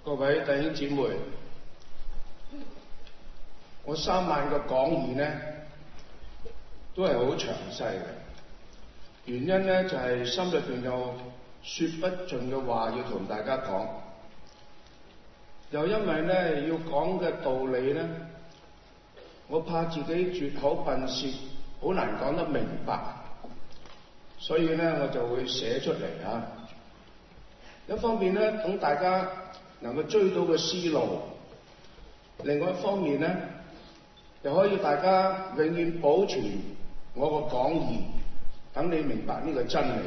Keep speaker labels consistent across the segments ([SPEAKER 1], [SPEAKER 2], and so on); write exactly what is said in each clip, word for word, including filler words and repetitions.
[SPEAKER 1] 各位弟兄姊妹，我三晚嘅講義呢都係好詳細嘅，原因呢就係、是、心裏邊有說不盡嘅話要同大家講，又因為呢要講嘅道理呢，我怕自己絕口笨舌，好難講得明白，所以呢我就會寫出嚟啊。一方面呢，等大家能夠追到個思路；另外一方面呢，又可以大家永遠保存我個講義，等你明白呢個真理。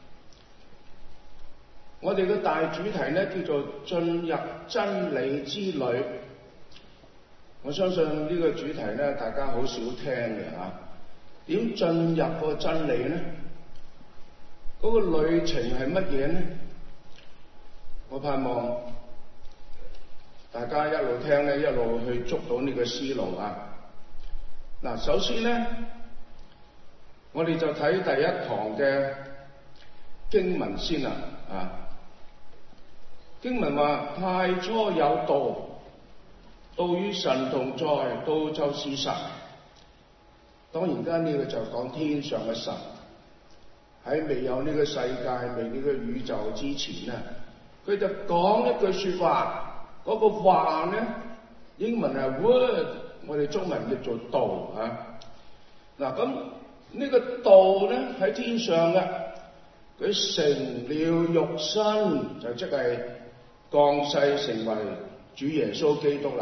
[SPEAKER 1] 我哋嘅大主題呢叫做進入真理之旅。我相信呢個主題呢，大家好少聽嘅嚇。點進入個真理呢？嗰個旅程係乜嘢呢？我盼望大家一路聽咧，一路去捉到呢個思路啊！嗱，首先咧，我哋就睇第一堂嘅經文先啦啊！經文話：太初有道，道與神同在，道就是神。當然間呢個就講天上嘅神，喺未有呢個世界、未呢個宇宙之前咧。佢就講一句說話，嗰、那個話咧，英文係 word， 我哋中文叫做道啊。嗱，咁呢個道咧喺天上嘅，佢成了肉身，就即係降世成為主耶穌基督啦。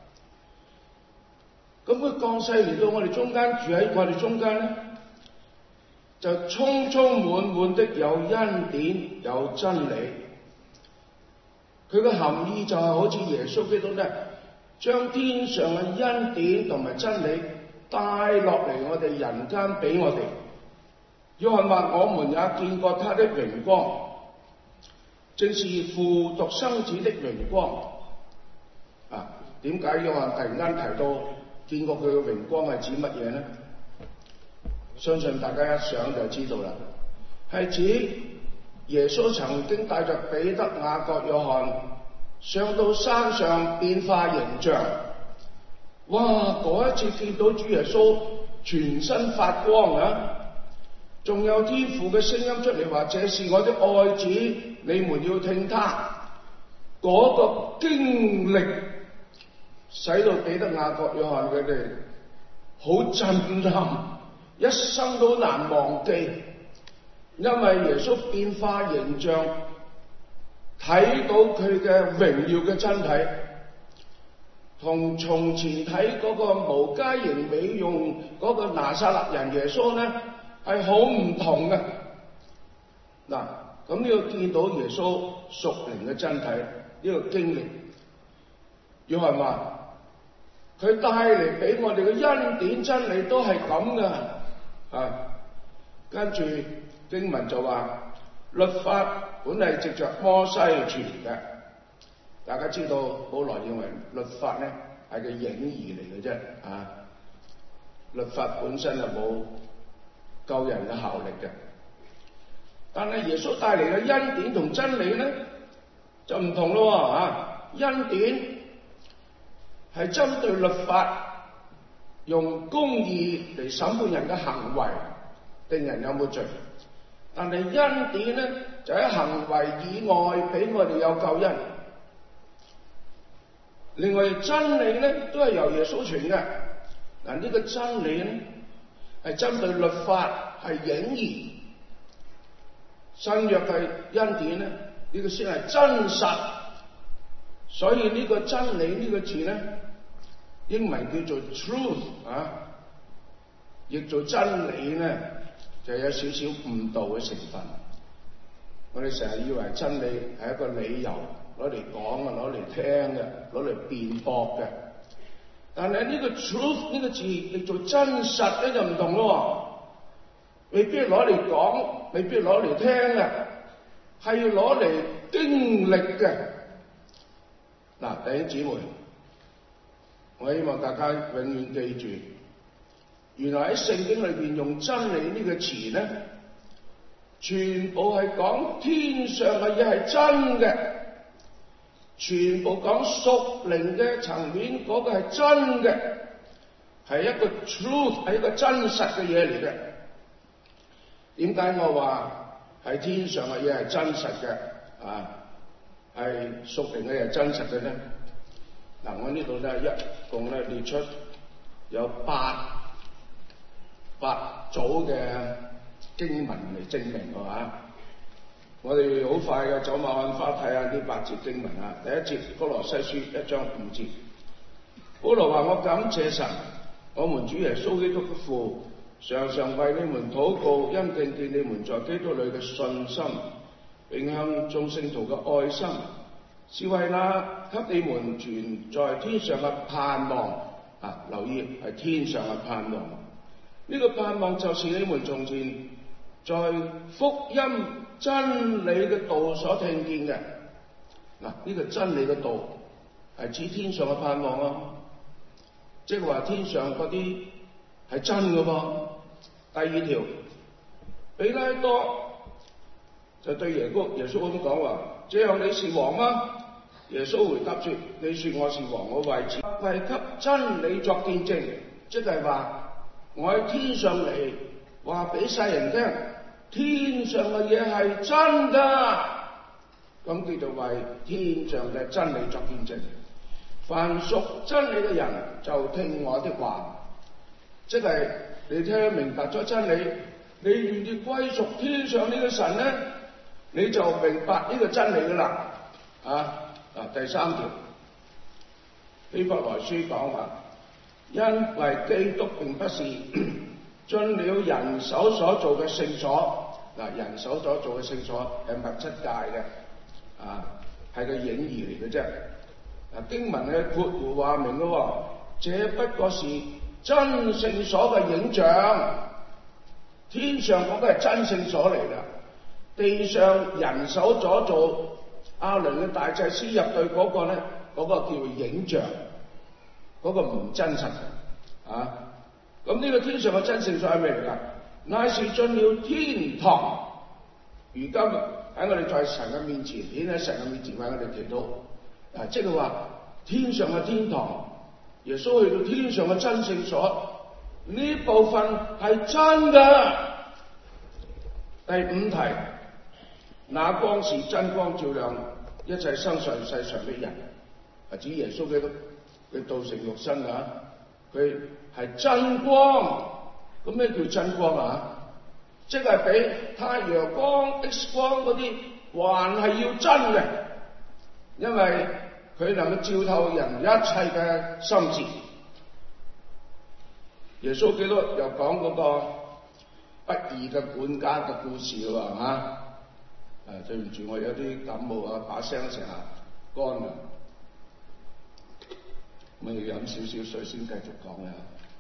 [SPEAKER 1] 咁佢降世嚟到我哋中間，住喺我哋中間咧，就充充滿滿的有恩典，有真理。佢嘅含義就係好似耶穌基督咧，將天上嘅恩典同埋真理帶落嚟我哋人間俾我哋。約翰話：我們也見過他的榮光，正是父獨生子的榮光。啊，點解約翰突然間提到見過佢嘅榮光係指乜嘢呢？相信大家一想就知道啦，係指耶穌曾經帶着彼得、雅各、約翰上到山上變化形象，哇！嗰一次見到主耶穌全身發光啊！仲有天父嘅聲音出嚟話：這是我的愛子，你們要聽他。嗰、那個經歷使到彼得、雅各、約翰佢哋好震撼，一生都難忘記。因為耶穌變化形象，睇到佢嘅榮耀嘅真體，同從前睇嗰個無佳形美容嗰個拿撒勒人耶穌咧，係好唔同嘅。嗱，咁呢個見到耶穌屬靈嘅真體，呢、這個經歷，約翰話佢帶嚟俾我哋嘅恩典真理都係咁嘅啊，跟住。經文就話律法本係藉着摩西傳嘅，大家知道保羅認為律法咧係個影兒嚟嘅啫啊，律法本身係冇救人嘅效力嘅，但係耶穌帶嚟嘅恩典同真理咧就唔同咯啊！恩典係針對律法，用公義嚟審判人嘅行為，定人有冇罪。但係恩典咧，就喺行為以外俾我哋有救恩。另外真理咧，都係由耶穌傳嘅。嗱，呢個真理咧，係針對律法，係影兒。新約嘅恩典咧，呢個先係真實。所以呢個真理呢個字咧，英文叫做 truth 啊，譯做真理咧，就有少少誤導嘅成分。我哋成日以為真理係一個理由，攞嚟講啊，攞嚟聽嘅，攞嚟辯駁嘅。但係呢個 truth 呢個字譯做真實咧就唔同咯，未必係攞嚟講，未必係攞嚟聽嘅，係要攞嚟經歷嘅。嗱，弟兄姊妹，我希望大家永遠記住，原來喺聖經裏邊用真理呢個詞咧，全部係講天上嘅嘢係真嘅， 全部講屬靈嘅層面，嗰個係真嘅，係一個 truth， 係一個真實嘅嘢嚟嘅。點解我話係天上嘅嘢係真實嘅啊？係屬靈嘅嘢係真實嘅咧？嗱，我呢度咧一共咧列出有八八組嘅經文嚟證明嘅話，我哋好快嘅走馬看花睇下呢八節經文啊。第一節，歌羅西書一章五節，保羅話：我感謝神，我們主耶穌基督的父，常常為你們禱告，因聽見你們在基督裏嘅信心，並向眾聖徒嘅愛心，是為那給你們存在天上嘅盼望啊！留意係天上嘅盼望。呢個盼望就是你們從前在福音真理嘅道所聽見嘅。嗱，呢個真理嘅道係指天上嘅盼望啊，即係話天上嗰啲係真嘅噃。第二條，彼拉多就對耶穌耶穌咁講話：這樣你是王嗎？耶穌回答說：你說我是王，我為此為給真理作見證，即係話我喺天上嚟話俾世人聽，天上嘅嘢係真噶，咁叫做為天上嘅真理作見證。凡屬真理嘅人就聽我的話，即係你聽明白咗真理，你願意歸屬天上呢個神咧，你就明白呢個真理噶啦。啊嗱，第三條，希伯來書講話，因為基督並不是進了人手所做嘅聖所，嗱，人手所做嘅聖所係物質界嘅，啊，係個影兒嚟嘅啫。嗱，經文嘅括弧話明咯，這不過是真聖所嘅影像，天上嗰個係真聖所嚟噶，地上人手所做。亞倫嘅大祭司入對嗰個咧，嗰、那個叫影像，嗰、那個唔真實啊！咁呢個天上嘅真聖所係咩嚟㗎？乃是進了天堂。如今喺我哋在神嘅面前，顯喺神嘅面前為我哋祈禱啊！即係話天上嘅天堂，耶穌去到天上嘅真聖所，呢部分係真㗎。第五題。那光是真光，照亮一切生在世上的人，係指耶穌基督佢道成肉身啊！佢係真光，咁咩叫真光啊？即係比太陽光、X 光嗰啲還係要真嘅，因為佢能夠照透人一切嘅心智。耶穌基督又講嗰個不義嘅管家嘅故事喎嚇。誒、啊，對唔住，我有啲感冒啊，把聲成日乾啊，咁要飲少少水先繼續講啊。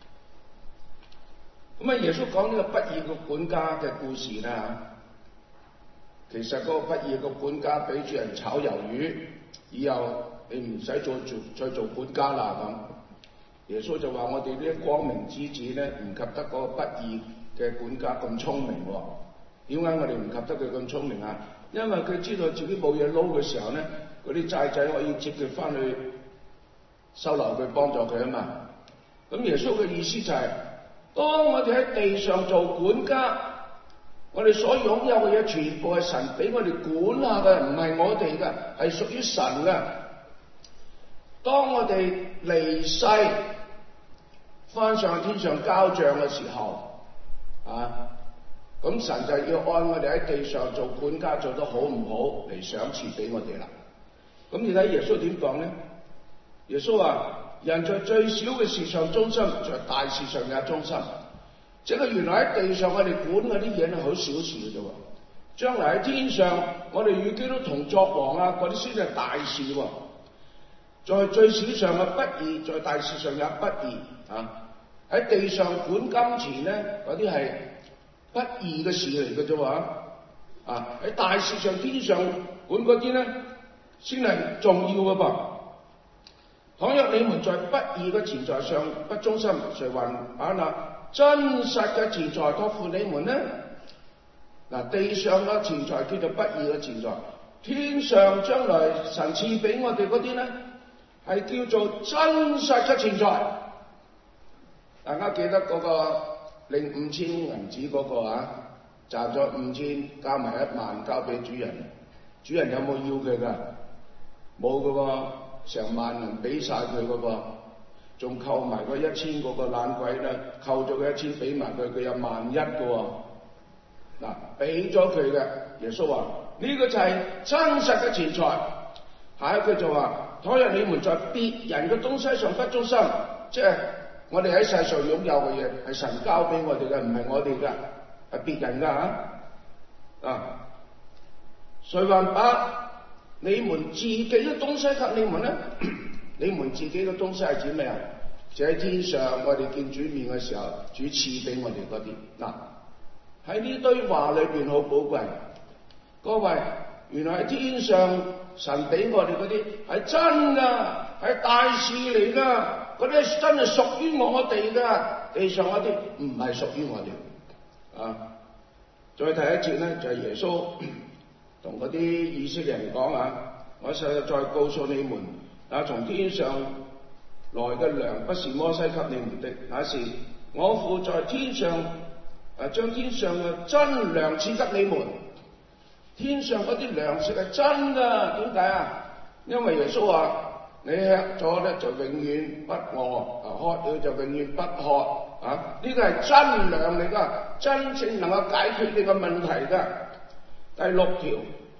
[SPEAKER 1] 咁啊，耶穌講呢個不義嘅管家嘅故事咧，其實嗰個不義嘅管家俾住人炒魷魚，以後你唔使再做再做管家啦咁。耶穌就話：我哋呢啲光明之子咧，唔及得嗰個不義嘅管家咁聰明喎。點解我哋唔及得佢咁聰明啊？因為佢知道自己冇嘢撈嘅時候咧，嗰啲債仔可以接佢翻去收留佢，幫助佢啊嘛。咁耶穌嘅意思就係、是，當我哋喺地上做管家，我哋所擁有嘅嘢全部係神俾我哋管下嘅，唔係我哋嘅，係屬於神嘅。當我哋離世翻上天上交賬嘅時候，啊！咁神就要按我哋喺地上做管家做得好唔好嚟賞賜俾我哋啦。咁你睇耶穌點講咧？耶穌話：人在最小嘅事上忠心，在大事上也忠心。即係原來喺地上我哋管嗰啲嘢係好小事嘅啫喎，將來喺天上我哋與基督同作王啊，嗰啲先係大事喎。在最小上嘅不義，在大事上也不義啊！喺地上管金錢咧，嗰啲係不義嘅事嚟嘅啫喎，啊喺大事上天上管嗰啲咧，先係重要嘅噃。倘若你們在不義嘅錢財上不忠心，誰還把那真實嘅錢財託付你們呢？嗱，地上嘅錢財叫做不義嘅錢財， 天上將來神賜俾我哋嗰啲咧，係叫做真實嘅錢財。大家記得嗰個領五千銀紙嗰個啊，賺咗五千加埋一萬交俾主人，主人有冇要佢㗎？冇㗎喎，成萬銀俾晒佢㗎噃，仲扣埋嗰一千嗰個懶鬼咧，扣咗佢一千俾埋佢，佢有萬一㗎喎。嗱，俾咗佢嘅，耶穌話呢個就係真實嘅錢財。下一句就話：倘若你們在別人嘅東西上不忠心，即係我哋喺世上擁有嘅嘢係神交俾我哋嘅，唔係我哋嘅，係別人㗎嚇。啊，誰還把你們自己嘅東西給你們呢？你們自己嘅東西係指咩啊？就喺天上，我哋見主面嘅時候，主賜俾我哋嗰啲。嗱，喺呢堆話裏邊好寶貴。各位，原來喺天上神俾我哋嗰啲係真㗎，係大事嚟㗎，嗰啲真係屬於我哋㗎。地上嗰啲唔係屬於我哋。啊，再睇一節咧，就係、是、耶穌同嗰啲以色列人講啊，我實在再告訴你們，啊，從天上來嘅糧不是摩西給你們的，那是我父在天上啊，將天上嘅真糧賜給你們。天上嗰啲糧食係真㗎，點解啊？因為耶穌話：你吃咗咧就永遠不餓，啊喝咗就永遠不渴。啊，呢個係真糧嚟㗎，真正能夠解決你個問題㗎。第六條，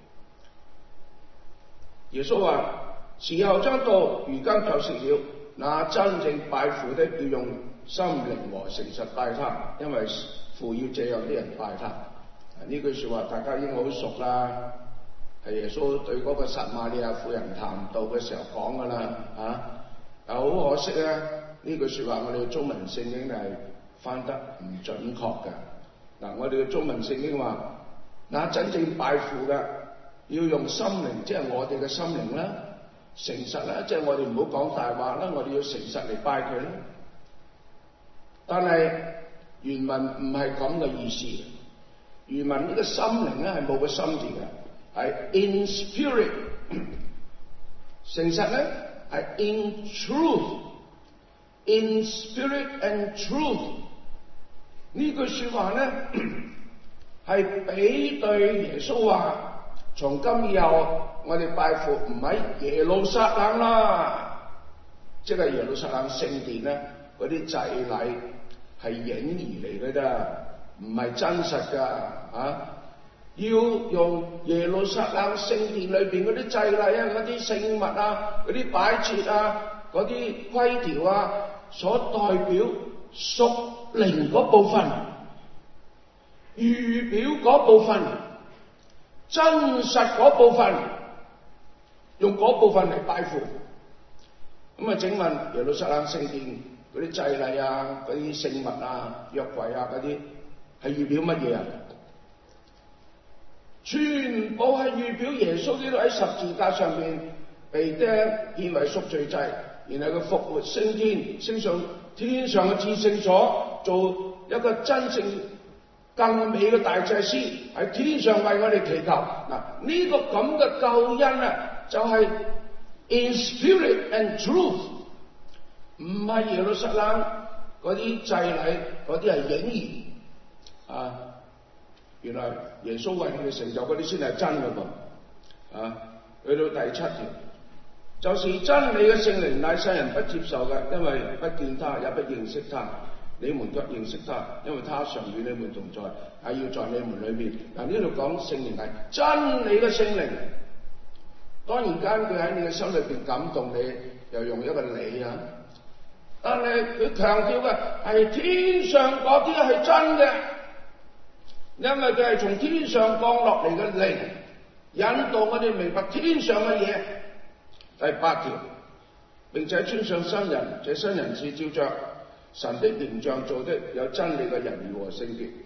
[SPEAKER 1] 耶穌話：時候將到，如今就是了。那真正拜父的要用心靈和誠實拜他，因為父要這樣啲人拜他。呢句説話大家已經好熟啦，係耶穌對嗰個撒瑪利亞婦人談道嘅時候講㗎啦，啊！但好可惜咧，呢句説話我哋嘅中文聖經係翻得唔準確嘅。嗱，我哋嘅中文聖經話：那真正拜父嘅要用心靈，即係我哋嘅心靈啦，誠實啦，即係我哋唔好講大話啦，我哋要誠實嚟拜佢啦。但係原文唔係咁嘅意思。原文呢個心靈咧係冇個心字嘅，係 in spirit。誠實咧係 in truth，in spirit and truth。呢句説話咧係比對耶穌話：從今以後我哋拜父唔喺耶路撒冷啦，即係耶路撒冷聖殿咧嗰啲祭禮係影兒嚟嘅啫。唔係真實㗎，啊！要用耶路撒冷聖殿裏邊嗰啲祭禮啊、嗰啲聖物啊、嗰啲擺設啊、嗰啲規條啊，所代表屬靈嗰部分、預表嗰部分、真實嗰部分，用嗰部分嚟拜父。咁啊，請問耶路撒冷聖殿嗰啲祭禮啊、嗰啲聖物啊、約櫃啊嗰啲，係預表乜嘢啊？全部係預表耶穌基督喺十字架上面被釘，獻為贖罪祭，然後佢復活升天，升上天上嘅至聖所，做一個真正更美嘅大祭司，喺天上為我哋祈求。嗱，呢個咁嘅救恩啊，就係、是、in spirit and truth， 唔係耶路撒冷嗰啲祭禮，嗰啲係影兒。啊！原來耶穌為我哋成就嗰啲先係真嘅噃。啊，去到第七條，就是真理嘅聖靈，乃世人不接受嘅，因為不見他，也不認識他。你們卻認識他，因為他常與你們同在，係要在你們裏面。嗱，呢度講聖靈係真理嘅聖靈。當然間佢喺你嘅心裏邊感動你，又用一個理啊。但係佢強調嘅係天上嗰啲係真嘅。因為佢係從天上降落嚟嘅靈，引導我哋明白天上嘅嘢。第八條，並且穿上新人，這新人是照着神的形象做的，有真理嘅仁義和聖潔。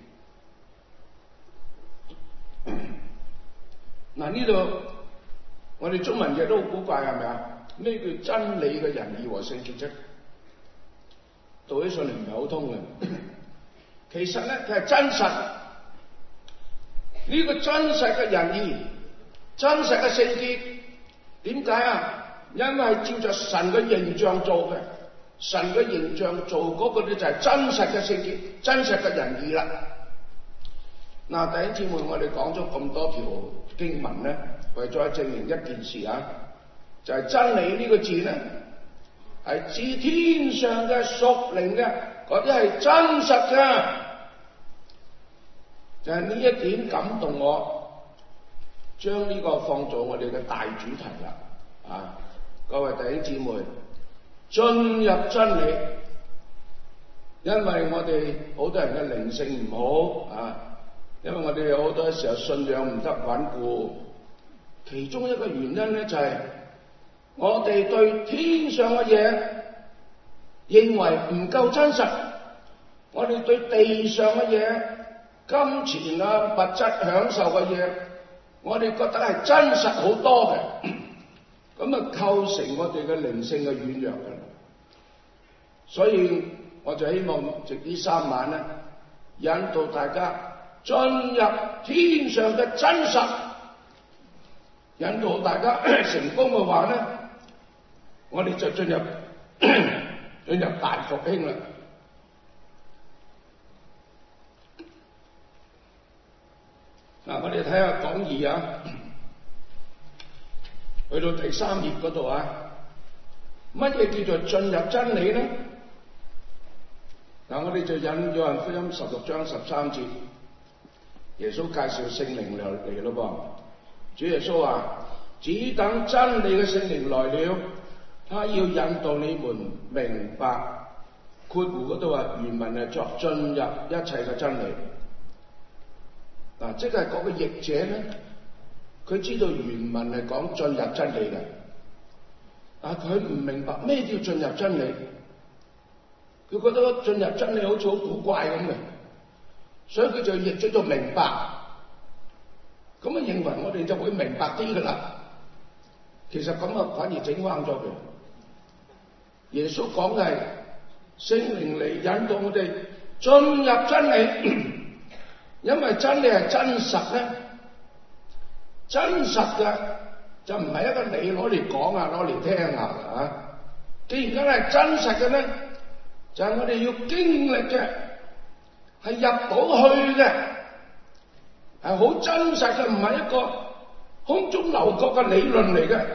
[SPEAKER 1] 嗱，呢度我哋中文嘅都好古怪，係咪啊？咩叫真理嘅仁義和聖潔啫？讀起上嚟唔係好通嘅。其實咧，佢係真實。呢個真實嘅仁義真實嘅聖潔。點解啊？因為照着神嘅形象做嘅，神嘅形象做嗰個咧就係真實嘅聖潔，真實嘅仁義啦。嗱，弟兄姊妹，我哋講咗咁多條經文咧，為咗證明一件事啊，就係、是、真理呢個字咧，係自天上嘅屬靈嘅，嗰啲係真實嘅。就係、是、呢一點感動我，將呢個放做我哋嘅大主題啦。啊，各位弟兄姊妹，進入真理，因為我哋好多人嘅靈性唔好啊。因為我哋有好多時候信仰唔得穩固，其中一個原因咧就係我哋對天上嘅嘢認為唔夠真實，我哋對地上嘅嘢、金錢啊、物質享受嘅嘢，我哋覺得係真實好多嘅，咁啊構成我哋嘅靈性嘅軟弱嘅。所以我就希望藉呢三晚咧，引導大家進入天上嘅真實，引導大家成功嘅話咧，我哋就進入進入大復興啦。嗱，我哋睇下講義啊，去到第三頁嗰度啊，乜嘢叫做進入真理咧？嗱，我哋就引約翰福音十六章十三節。耶穌介紹聖靈嚟嚟咯噃，主耶穌話：只等真理嘅聖靈來了，他要引導你們明白。括弧嗰度話原文係作進入一切嘅真理。嗱，即係嗰個譯者咧，佢知道原文係講進入真理嘅，但係佢唔明白咩叫進入真理，佢覺得進入真理好似好古怪咁嘅。所以佢就譯咗做明白，咁啊認為我哋就會明白啲噶啦。其實咁啊反而整彎咗佢。耶穌講嘅係聖靈嚟引導我哋進入真理，因為真理係真實咧，真實嘅就唔係一個你攞嚟講啊，攞嚟聽啊啊！既然真係真實嘅咧，就係、是、我哋要經歷嘅。係入到去嘅，係好真實嘅，唔係一個空中樓閣嘅理論嚟嘅。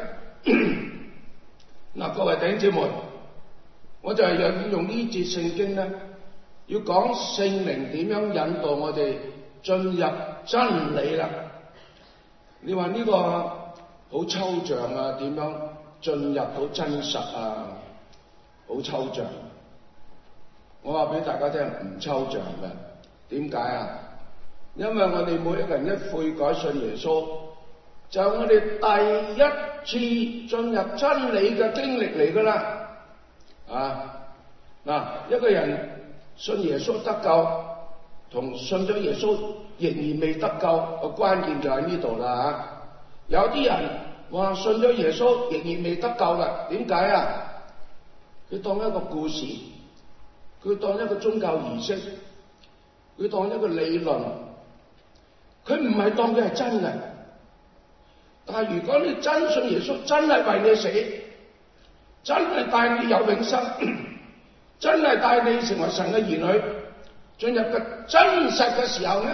[SPEAKER 1] 嗱，各位弟兄姊妹，我就係要用呢節聖經咧，要講聖靈點樣引導我哋進入真理啦。你話呢個好抽象啊？點樣進入到真實啊？好抽象。我話俾大家聽，唔抽象嘅。點解啊？因為我哋每一個人一悔改信耶穌，就係我哋第一次進入真理嘅經歷嚟噶啦。啊，嗱，一個人信耶穌得救，同信咗耶穌仍然未得救，個關鍵就喺呢度啦。有啲人話信咗耶穌仍然未得救啦，點解啊？佢當一個故事。佢當一個宗教儀式，佢當一個理論，佢唔係當佢係真嘅。但係如果你真信耶穌，真係為你死，真係帶你有永生，真係帶你成為神嘅兒女，進入個真實嘅時候咧，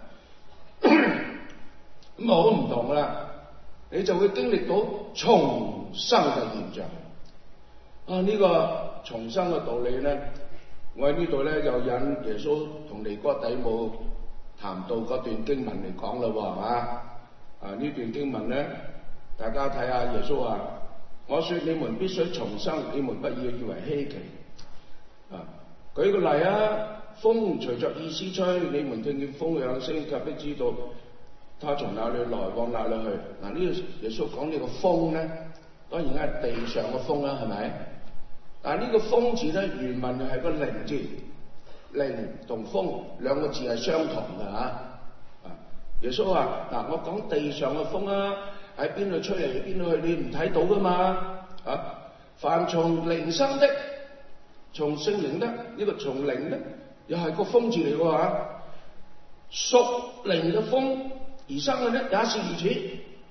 [SPEAKER 1] 咁啊好唔同啦，你就會經歷到重生嘅現象。啊，呢個重生嘅道理咧。我喺呢度咧就引耶穌同尼哥底母談到嗰段經文嚟講啦喎，係嘛？啊呢段經文咧，大家睇下耶穌話：我說你們必須重生，你們不要以為稀奇。啊，舉個例啊，風隨着意思吹，你們聽見風響聲，卻不知道他從哪裏來，往哪裏去。嗱、啊，呢個耶穌講呢個風咧，當然係地上嘅風啦，係咪？但係呢個風字咧，原文係個靈字，靈同風兩個字係相同嘅嚇。啊，耶穌話：嗱，我講地上嘅風啊，喺邊度吹嚟邊度去，你唔睇到噶嘛？啊，凡從靈生的，從聖靈的，呢個從靈咧，又係個風字嚟嘅嚇。屬靈嘅風而生嘅咧，也是如此。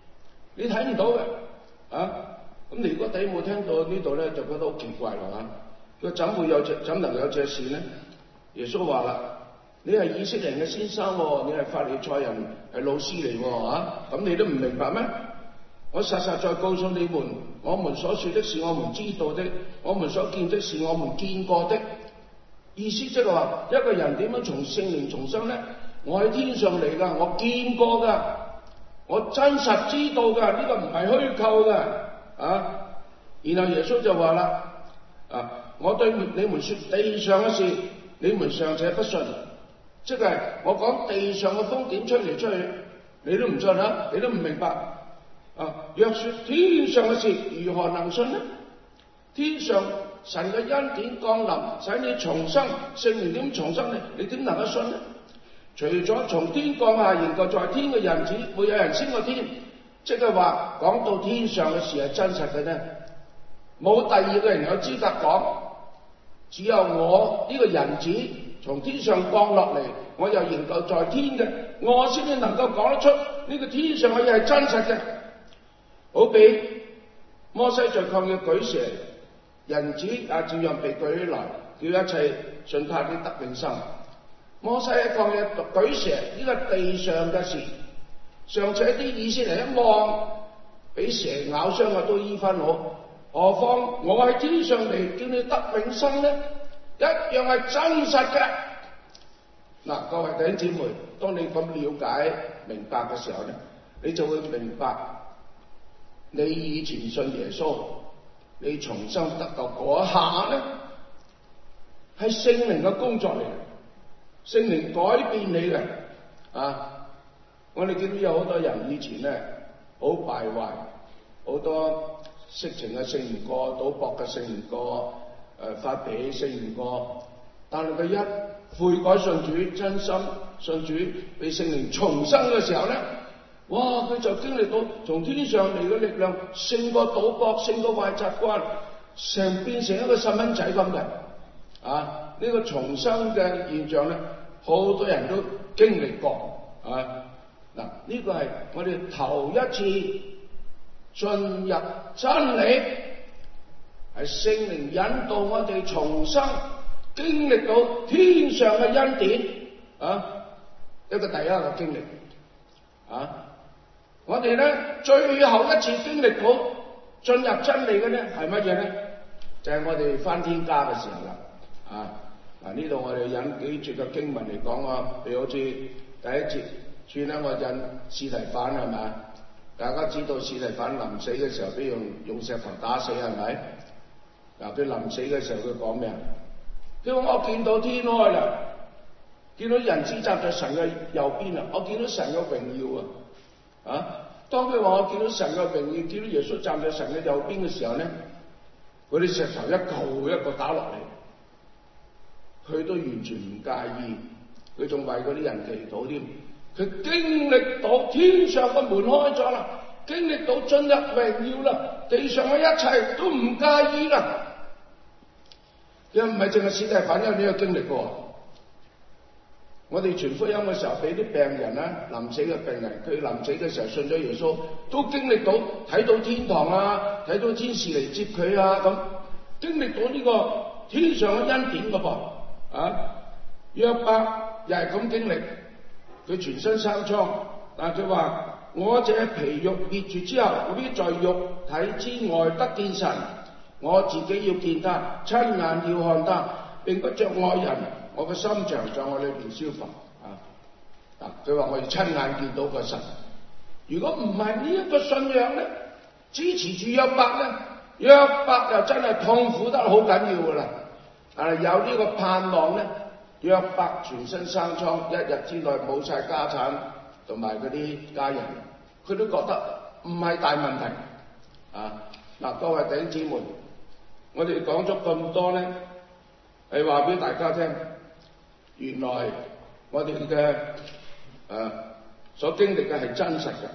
[SPEAKER 1] 你睇唔到嘅啊！咁你如果弟冇聽到呢度咧，就覺得好奇怪啦嚇。佢怎會有這怎能有這事呢？耶穌話啦：你係以色列人嘅先生喎，你係法利賽人係老師嚟喎嚇，咁你都唔明白咩？我實實在告訴你們，我們所說的是我們知道的，我們所見的是我們見過的。意思即係話，一個人點樣從聖靈重生咧？我喺天上嚟㗎，我見過㗎，我真實知道㗎，呢個唔係虛構㗎啊！然後耶穌就話啦：啊，我對你們說地上嘅事，你們尚且不信，即係我講地上嘅風點吹嚟吹去，你都唔信啊，你都唔明白啊！若說天上嘅事，如何能信呢？天上神嘅恩典降臨，使你重生，聖靈點重生呢？你點能夠信呢？除咗從天降下仍舊在天嘅人子，會有人升過天，即係話講到天上嘅事係真實嘅呢，冇第二個人有資格講，只有我呢個人子從天上降落嚟，我又仍舊在天嘅，我先至能夠講得出呢個天上嘅嘢係真實嘅。好比摩西在曠野舉蛇，人子也照樣被舉起來，叫一切信他的得永生。摩西喺曠野舉蛇，呢個地上嘅事，尚且啲以色列人一望，俾蛇咬傷嘅都醫翻好，何況我喺天上嚟叫你得永生呢？一樣係真實嘅。嗱，各位弟兄姊妹，當你咁了解明白嘅時候咧，你就會明白，你以前信耶穌，你重生得救嗰一下咧，係聖靈嘅工作嚟。聖靈改變你嘅啊！我哋見到有好多人以前咧好敗壞，好多色情嘅勝唔過，賭博嘅勝唔過，誒、呃、發脾氣勝唔過。但係佢一悔改信主，真心信主，被聖靈重生嘅時候咧，哇！佢就經歷到從天上嚟嘅力量，勝過賭博，勝過壞習慣，成變成一個細蚊仔咁嘅啊！呢個重生嘅現象咧，好多人都經歷過啊！嗱，呢個係我哋頭一次進入真理，係聖靈引導我哋重生，經歷到天上嘅恩典啊！一個第一個經歷啊！我哋咧最後一次經歷到進入真理嘅咧係乜嘢咧？就係、是、我哋返天家嘅時候啦啊！嗱，呢度我哋引幾節嘅經文嚟講啊，譬如好似第一節，算啦，我引司提反係咪？大家知道司提反臨死嘅時候，俾用用石頭打死係咪？嗱，佢臨死嘅時候佢講咩啊？佢話我見到天開啦，見到人子站在神嘅右邊啊，我見到神嘅榮耀啊！啊，當佢話我見到神嘅榮耀，見到耶穌站在神嘅右邊嘅時候咧，嗰啲石頭一嚿一個打落嚟。佢都完全唔介意，佢仲為嗰啲人祈禱添。佢經歷到天上嘅門開咗啦，經歷到進入榮耀啦，地上嘅一切都唔介意啦。又唔係淨係司提反有呢個經歷過。我哋傳福音嘅時候，俾啲病人咧，臨死嘅病人，佢臨死嘅時候信咗耶穌，都經歷到睇到天堂啊，睇到天使嚟接佢啊，咁經歷到呢個天上嘅恩典噶噃。啊，約伯又係咁經歷，佢全身生瘡，但係佢話：我這皮肉滅絕之後，我必在肉體之外得見神，我自己要見他，親眼要看他，並不着愛人，我嘅心腸在我裏邊消化。啊，嗱，佢話我要親眼見到個神。如果唔係呢一個信仰咧，支持住約伯咧，約伯就真係痛苦得好緊要噶啦。但係有呢個盼望咧，約伯全身生瘡，一日之內冇晒家產同埋嗰啲家人，佢都覺得唔係大問題啊！嗱，各位弟兄姊妹，我哋講咗咁多咧，係話俾大家聽，原來我哋嘅誒所經歷嘅係真實嘅。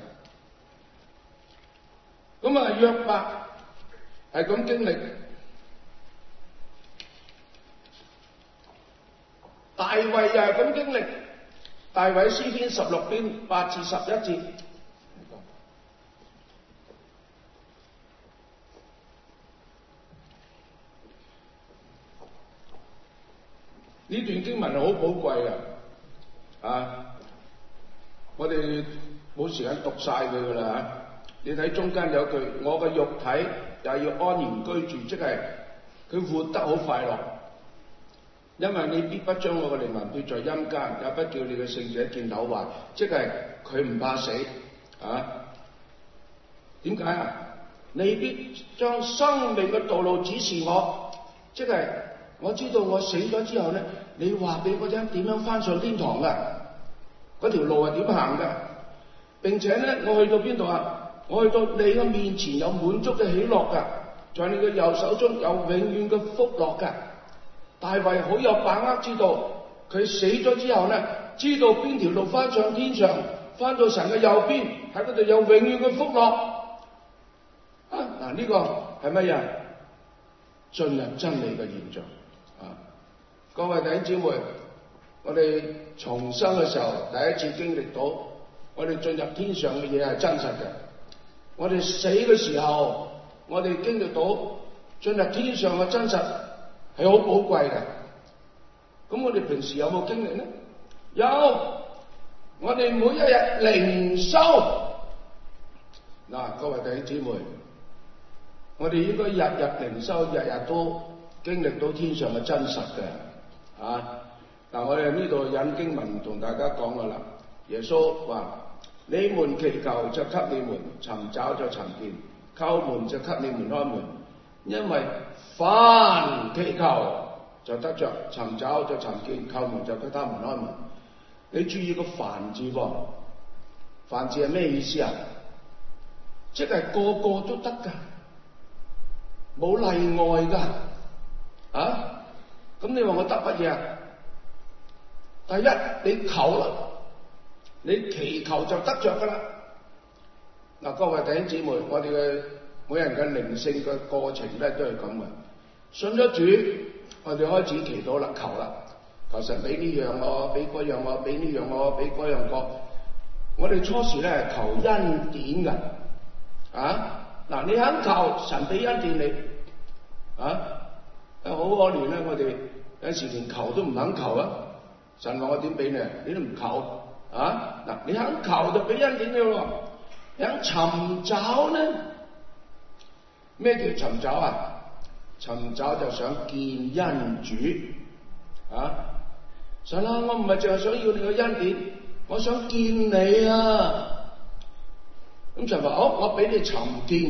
[SPEAKER 1] 咁啊，約伯係咁經歷。大衛又係咁經歷，大衛詩篇十六篇八至十一節， 呢段經文係好寶貴嘅，啊！我哋冇時間讀晒佢噶啦嚇。你睇中間有句，我嘅肉體也要安然居住，即係佢活得好快樂。因為你必不將我嘅靈魂撇在陰間，也不叫你嘅聖者見朽壞，即係佢唔怕死啊！點解啊？你必將生命嘅道路指示我，即係我知道我死咗之後咧，你話俾我聽點樣翻上天堂㗎？嗰條路係點行㗎？並且咧，我去到邊度啊？我去到你嘅面前有滿足嘅喜樂㗎，在你嘅右手中有永遠嘅福樂㗎。大衛好有把握知道，佢死咗之後咧，知道邊條路翻上天上，翻到神嘅右邊，喺嗰度有永遠嘅福樂。啊，嗱、這、呢個係乜嘢？進入真理嘅現象。啊，各位弟兄姊妹，我哋重生嘅時候，第一次經歷到，我哋進入天上嘅嘢係真實嘅。我哋死嘅時候，我哋經歷到進入天上嘅真實。係好寶貴嘅，咁我哋平時有冇經歷呢？有，我哋每一日靈修。嗱，各位弟兄姊妹，我哋應該日日靈修，日日都經歷到天上嘅真實嘅。啊，嗱，我哋呢度引經文同大家講噶啦。耶穌話：你們祈求就給你們，尋找就尋見，叩門就給你們開門，因為凡祈求就得着，尋找就尋見，叩門就給他們開門。你注意個凡字噃，凡字係咩意思啊？即係個個都得噶，冇例外噶。啊，咁你話我得乜嘢啊？第一，你求啦，你祈求就得着噶啦。嗱，各位弟兄姊妹，我哋嘅每人嘅靈性嘅過程咧都係咁嘅。信咗主，我哋開始祈禱啦，求啦，求神俾呢樣我，俾嗰樣我，俾呢樣我，俾嗰樣我。我哋初時咧係求恩典嘅，啊，嗱，你肯求，神俾恩典你，啊，好可憐咧，我哋有時連求都唔肯求啊！神話我點俾你，你都唔求，啊，嗱，你肯求就俾恩典你咯。你肯尋找咧，咩叫尋找啊？尋找就想見恩主，啊！神啊，我唔係淨係想要你嘅恩典，我想見你啊！咁就話好，我俾你尋見。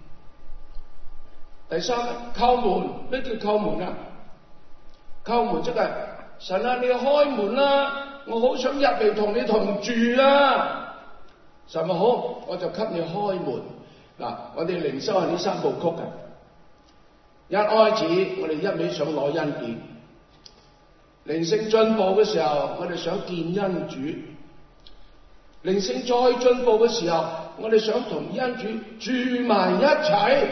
[SPEAKER 1] 第三，叩門，咩叫叩門啊？叩門即係神啊，你開門啦！我好想入嚟同你同住啊！神話好，我就給你開門。嗱，我哋靈修係呢三部曲嘅。一開始我哋一味想攞恩典，靈性進步嘅時候，我哋想見恩主；靈性再進步嘅時候，我哋想同恩主住埋一齊。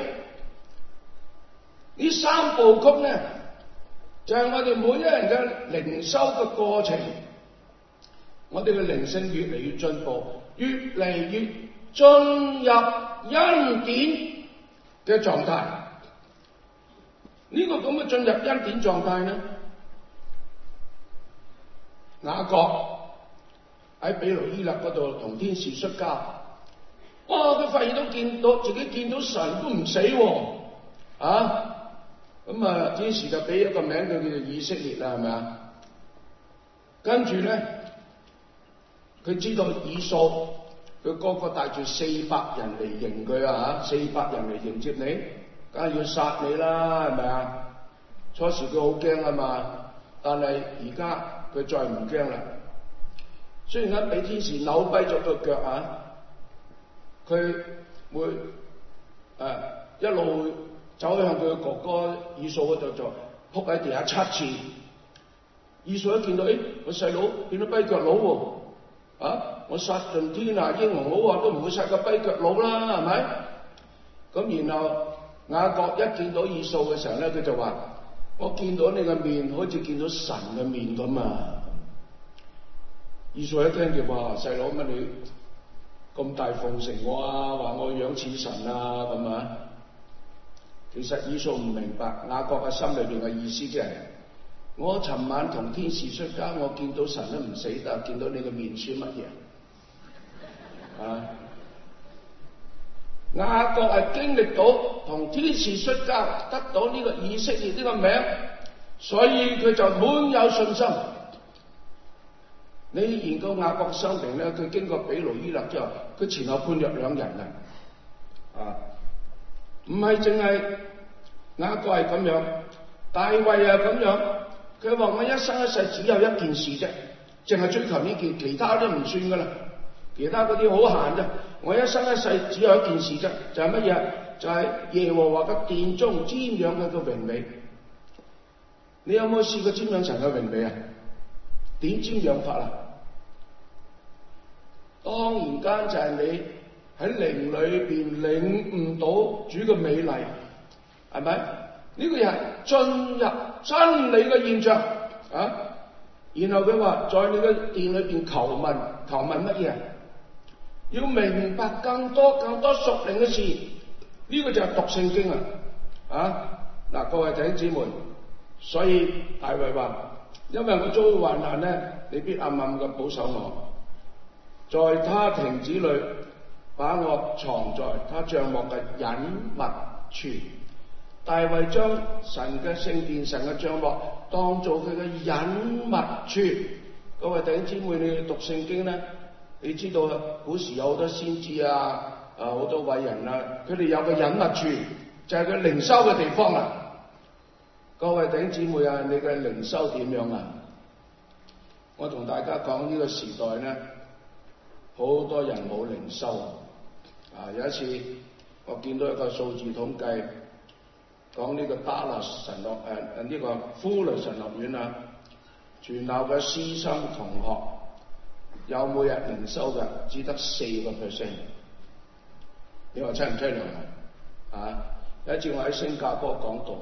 [SPEAKER 1] 呢三部曲咧，就係我哋每一人嘅靈修嘅過程。我哋嘅靈性越嚟越進步，越嚟越進入恩典嘅狀態。呢個咁嘅進入恩典狀態咧，雅各喺比努伊勒嗰度同天使摔跤，哇！佢發現到見到自己見到神都唔死喎，啊！咁啊，天使就俾一個名佢叫做以色列啦，係咪啊？跟住咧，佢知道以掃佢個個帶住四百人嚟迎佢啊，嚇，四百人嚟迎接你，梗係要殺你啦，係咪啊？初時佢好驚啊嘛，但係而家佢再唔驚啦。雖然咧俾天使扭跛咗個腳啊，佢會誒、啊、一路走向佢嘅哥哥以掃嗰度，就仆喺地下七次。以掃一見到，誒個細佬變咗跛腳佬喎，啊！我殺盡天下英雄佬啊，都唔會殺個跛腳佬啦，係咪？咁然後雅各一見到以掃嘅時候咧，佢就話：我見到你嘅面，好似見到神嘅面咁啊！以掃一聽就話：細佬乜你咁大奉承我啊？話我樣似神啊咁啊！其實以掃唔明白雅各嘅心裏邊嘅意思，即係我尋晚同天使出街，我見到神都唔死得，見到你個面算乜嘢？啊！雅各係經歷到同天使出交，得到呢個以色列呢個名，所以佢就滿有信心。你研究雅各生平咧，佢經過比努伊勒之後，佢前後判若兩人啊！啊，唔係淨係雅各係咁樣，大衛啊咁樣。佢話我一生一世只有一件事啫，淨係追求呢件，其他都唔算噶啦。其他嗰啲好閒啫。我一生一世只有一件事啫，就係乜嘢？就係、是、耶和華嘅殿中瞻仰佢嘅榮美。你有冇試過瞻仰神嘅榮美啊？點瞻仰法啊？當然間就係你喺靈裏邊領悟到主嘅美麗，係咪？呢、這個又係進入真理嘅現象啊！然後佢話在你嘅殿裏邊求問，求問乜嘢？要明白更多更多屬靈嘅事，呢、這個就係讀聖經啊！啊嗱，各位弟兄姊妹，所以大衛話：因為我遭遇患難咧，你必暗暗嘅保守我，在他亭子裏把我藏在他帳幕嘅隱密處。大衛將神嘅聖殿、神嘅帳幕當做佢嘅隱密處。各位弟兄姊妹，你讀聖經咧？你知道古時有好多先知啊，啊好多偉人啊，佢哋有個隱密處，就係佢靈修嘅地方啊。各位弟兄姊妹啊，你嘅靈修點樣啊？我同大家講呢個時代咧，好多人冇靈修啊。有一次我見到一個數字統計，講呢個達拉神學誒誒呢個夫雷神學院啊，全校嘅師生同學。有每日靈修嘅只得四個 percent， 你話凄唔凄涼啊？啊！有一次我喺新加坡講道，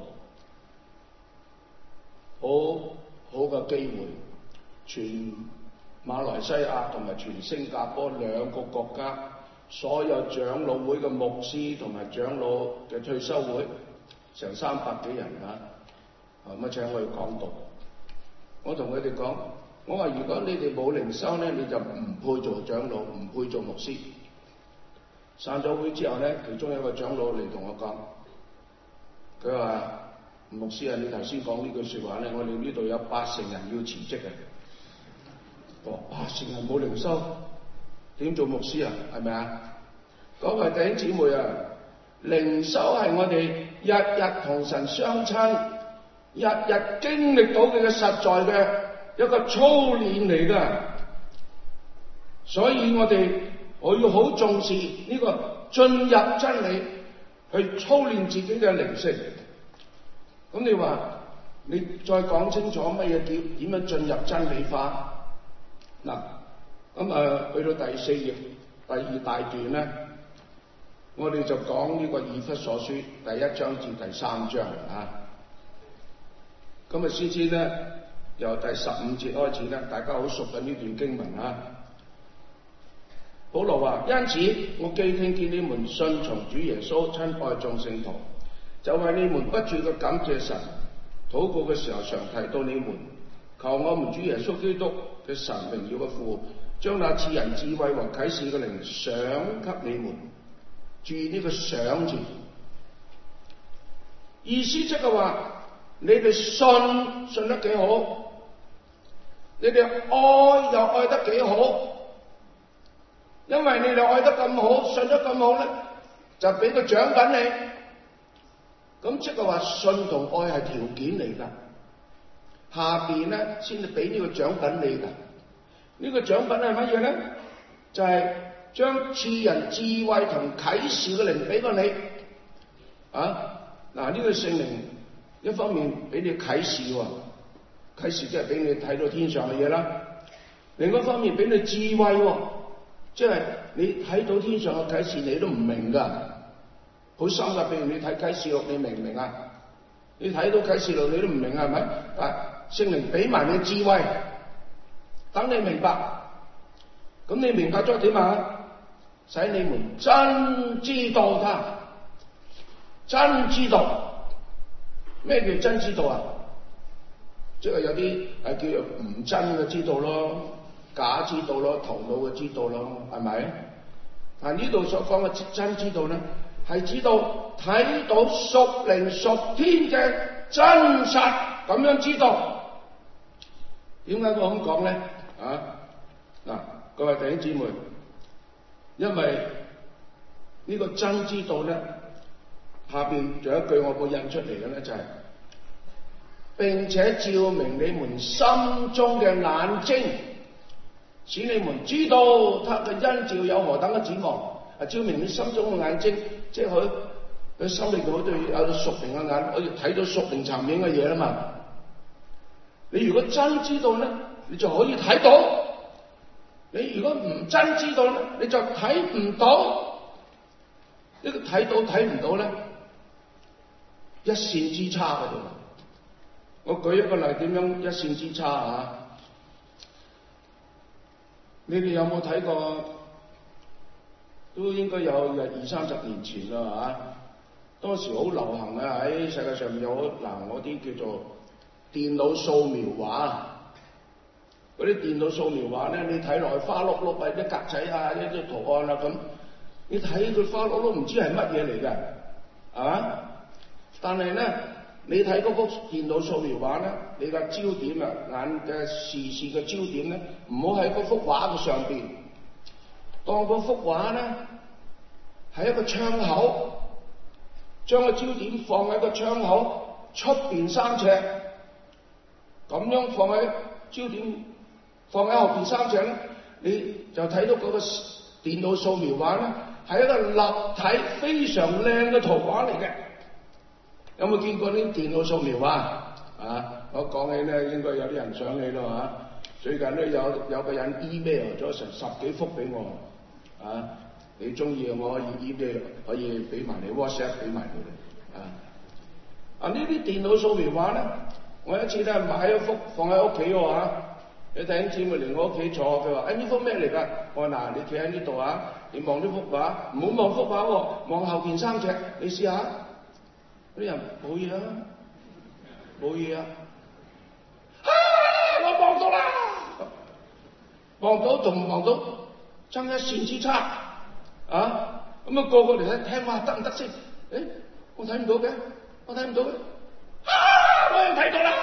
[SPEAKER 1] 好好嘅機會，全馬來西亞同埋全新加坡兩個國家所有長老會嘅牧師同埋長老嘅退休會，成三百幾人啊！咁啊請我去講道，我同佢哋講。我話：如果你哋冇靈修咧，你就唔配做長老，唔配做牧師。散咗會之後咧，其中有一個長老嚟同我講，佢話：牧師啊，你頭先講呢句説話咧，我哋呢度有八成人要辭職嘅。我話：八成人冇靈修，點做牧師啊？係咪啊？各位弟兄姊妹啊，靈修係我哋日日同神相親，日日經歷到佢嘅實在嘅一個操練嚟噶，所以我哋我要好重視呢個進入真理，去操練自己嘅靈性。咁你話你再講清楚乜嘢叫點樣進入真理法？嗱，咁啊去到第四頁第二大段咧，我哋就講呢個以弗所書第一章至第三章啊。咁啊，先先咧。由第十五節開始咧，大家好熟嘅呢段經文啊。保羅話：因此我既聽見你們信從主耶穌，親愛眾聖徒，就為你們不住嘅感謝神，禱告嘅時候常提到你們，求我們主耶穌基督嘅神榮耀嘅父，將那賜人智慧和啟示嘅靈賞給你們。注意呢個賞字，意思即係話你哋信信得幾好。你哋愛又愛得幾好，因為你哋愛得咁好，信得咁好咧，就俾個獎品你。咁即係話信同愛係條件嚟噶，下邊咧先至俾呢個獎品你噶。呢個獎品係乜嘢咧？就係將賜人智慧同啟示嘅靈俾過你。啊，嗱呢個聖靈一方面俾你啟示喎。啟示即係俾你睇到天上嘅嘢啦，另一方面俾你智慧喎，即係你睇到天上嘅啟示你都唔明㗎，好深㗎。譬如你睇啟示錄，你明唔明啊？你睇到啟示錄你都唔明係咪？啊，聖靈俾埋你智慧，等你明白。咁你明白咗點啊？使你們真知道他，真知道咩叫真知道啊？ 即係有啲係叫做唔真嘅知道咯，假知道咯，頭腦嘅知道咯，係咪？但呢度所講嘅真知道咧，係知道睇到屬靈屬天嘅真實，咁樣知道。點解我咁講咧？啊嗱，各位弟兄姊妹，因為呢個真知道咧，下邊仲有一句我會印出嚟嘅咧，就係、是、並且照明你們心中嘅眼睛，使你們知道他嘅恩召有何等嘅指望。啊，照明你心中嘅眼睛，即係佢佢心裏頭對有屬靈嘅眼，可以睇到屬靈層面嘅嘢啦嘛。你如果真知道咧，你就可以睇到；你如果唔真知道咧，你就睇唔到。呢個睇到睇唔到咧，一線之差喺度。我舉一個例，點樣一線之差啊？你哋有冇睇過？都應該有二三十年前啦嚇。當時好流行啊，喺世界上面有嗱嗰啲叫做電腦掃描畫。嗰啲電腦掃描畫咧，你睇落去花碌碌啊，啲格仔啊，一啲圖案啊咁，你睇佢花碌碌唔知係乜嘢嚟嘅，係嘛？但係咧，你睇嗰幅電腦掃描畫咧，你嘅焦點啊，眼嘅視線嘅焦點咧，唔好喺嗰幅畫嘅上邊。當嗰幅畫咧係一個窗口，將個焦點放喺個窗口出邊三尺，咁樣放喺焦點放喺後邊三尺咧，你就睇到嗰個電腦掃描畫咧係一個立體非常靚嘅圖畫嚟嘅。有冇見過啲電腦掃描啊？啊，我講起咧，應該有啲人想起咯嚇。最近咧有有個人 email 咗成十幾幅俾我。啊！你中意我可以 email 可以俾埋你 WhatsApp 俾埋你啊！啊呢啲電腦掃描畫咧，我一次咧買一幅放喺屋企嘅話，你弟兄姊妹嚟我屋企坐，佢話：誒呢幅咩嚟㗎？我話嗱，你企喺呢度啊，你望呢幅畫，唔好望幅畫喎，望後邊三尺，你試下。啲人冇嘢啊，冇嘢啊！啊！我望到啦，望到同唔望到？爭一線之差啊！咁、那、啊個個嚟睇聽話得唔得先？誒，我睇唔到嘅，我睇唔到嘅。啊！我又睇到啦！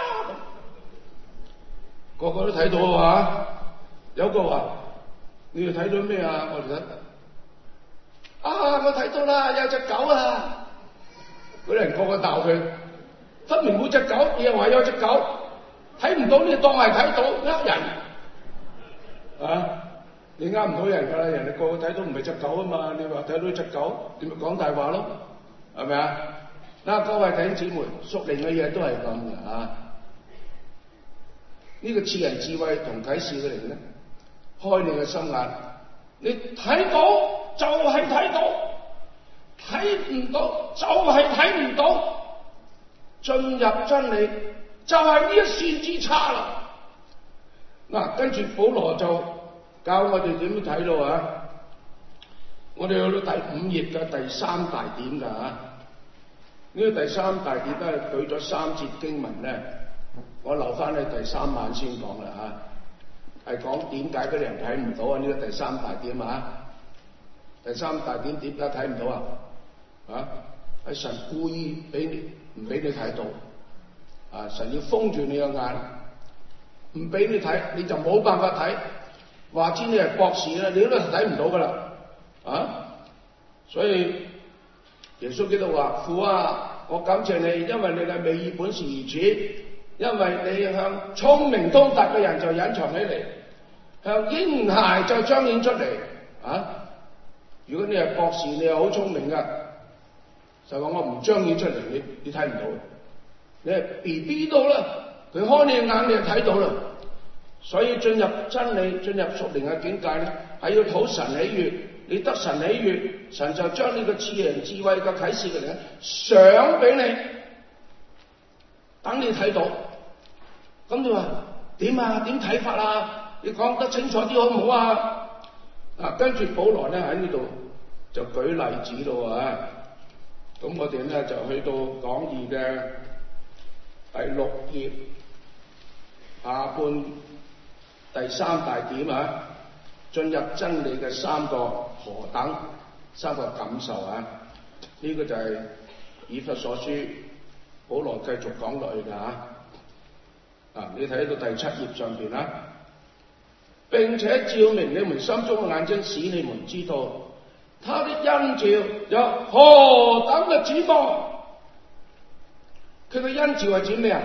[SPEAKER 1] 個個都睇到啊！有個話：你哋睇到咩啊？我哋睇啊！我睇到啦，有隻狗啊！嗰啲人個個鬧佢，分明冇隻狗，你又話有隻狗，睇唔到你當係睇到，呃人啊！你呃唔到人㗎啦，人哋個個睇到唔係隻狗啊嘛，你話睇到隻狗，你咪講大話咯，係咪啊？嗱，各位弟兄姊妹，屬靈嘅嘢都係咁嘅啊！呢、這個賜人智慧同啟示嘅嚟咧，開你嘅心眼，你睇到就係睇到，睇唔到就係睇唔到，進入真理就係呢一線之差啦。嗱，跟住保羅就教我哋點樣睇咯啊！我哋去到第五頁嘅第三大點㗎嚇，呢個第三大點都係舉咗三節經文咧，我留翻喺第三晚先講啦嚇，係講點解嗰啲人睇唔到啊？呢個第三大點啊，第三大點點解睇唔到啊？啊，係神故意俾你唔俾你睇到，啊，神要封住你個眼，唔俾你睇，你就冇辦法睇。話知你係博士啦，你都睇唔到噶啦，啊！所以耶穌基督話：父啊，我感謝你，因為你嘅美意本是如此，因為你向聰明通達嘅人就隱藏起嚟，向嬰孩就彰顯出嚟。啊！如果你係博士，你係好聰明噶，就話我唔彰顯出嚟，你你睇唔到。你係 B B 到啦，佢開你嘅眼，你就睇到啦。所以進入真理、進入屬靈嘅境界咧，係要討神喜悅。你得神喜悅，神就將呢個賜人智慧嘅啟示嘅靈賞俾你，等你睇到。咁你話點啊？點睇法啊？你講得清楚啲好唔好啊？嗱，跟住保羅咧喺呢度就舉例子咯啊。咁我哋咧就去到講義嘅第六頁。 下半第三大點啊，進入真理嘅三個何等，三個感受啊！呢、這個就係以弗所書保羅繼續講落去嘅嚇。啊，你睇到第七頁上邊啦，並且照明你們心中嘅眼睛，使你們知道他的恩召有何等嘅指望。佢嘅恩召係指咩啊？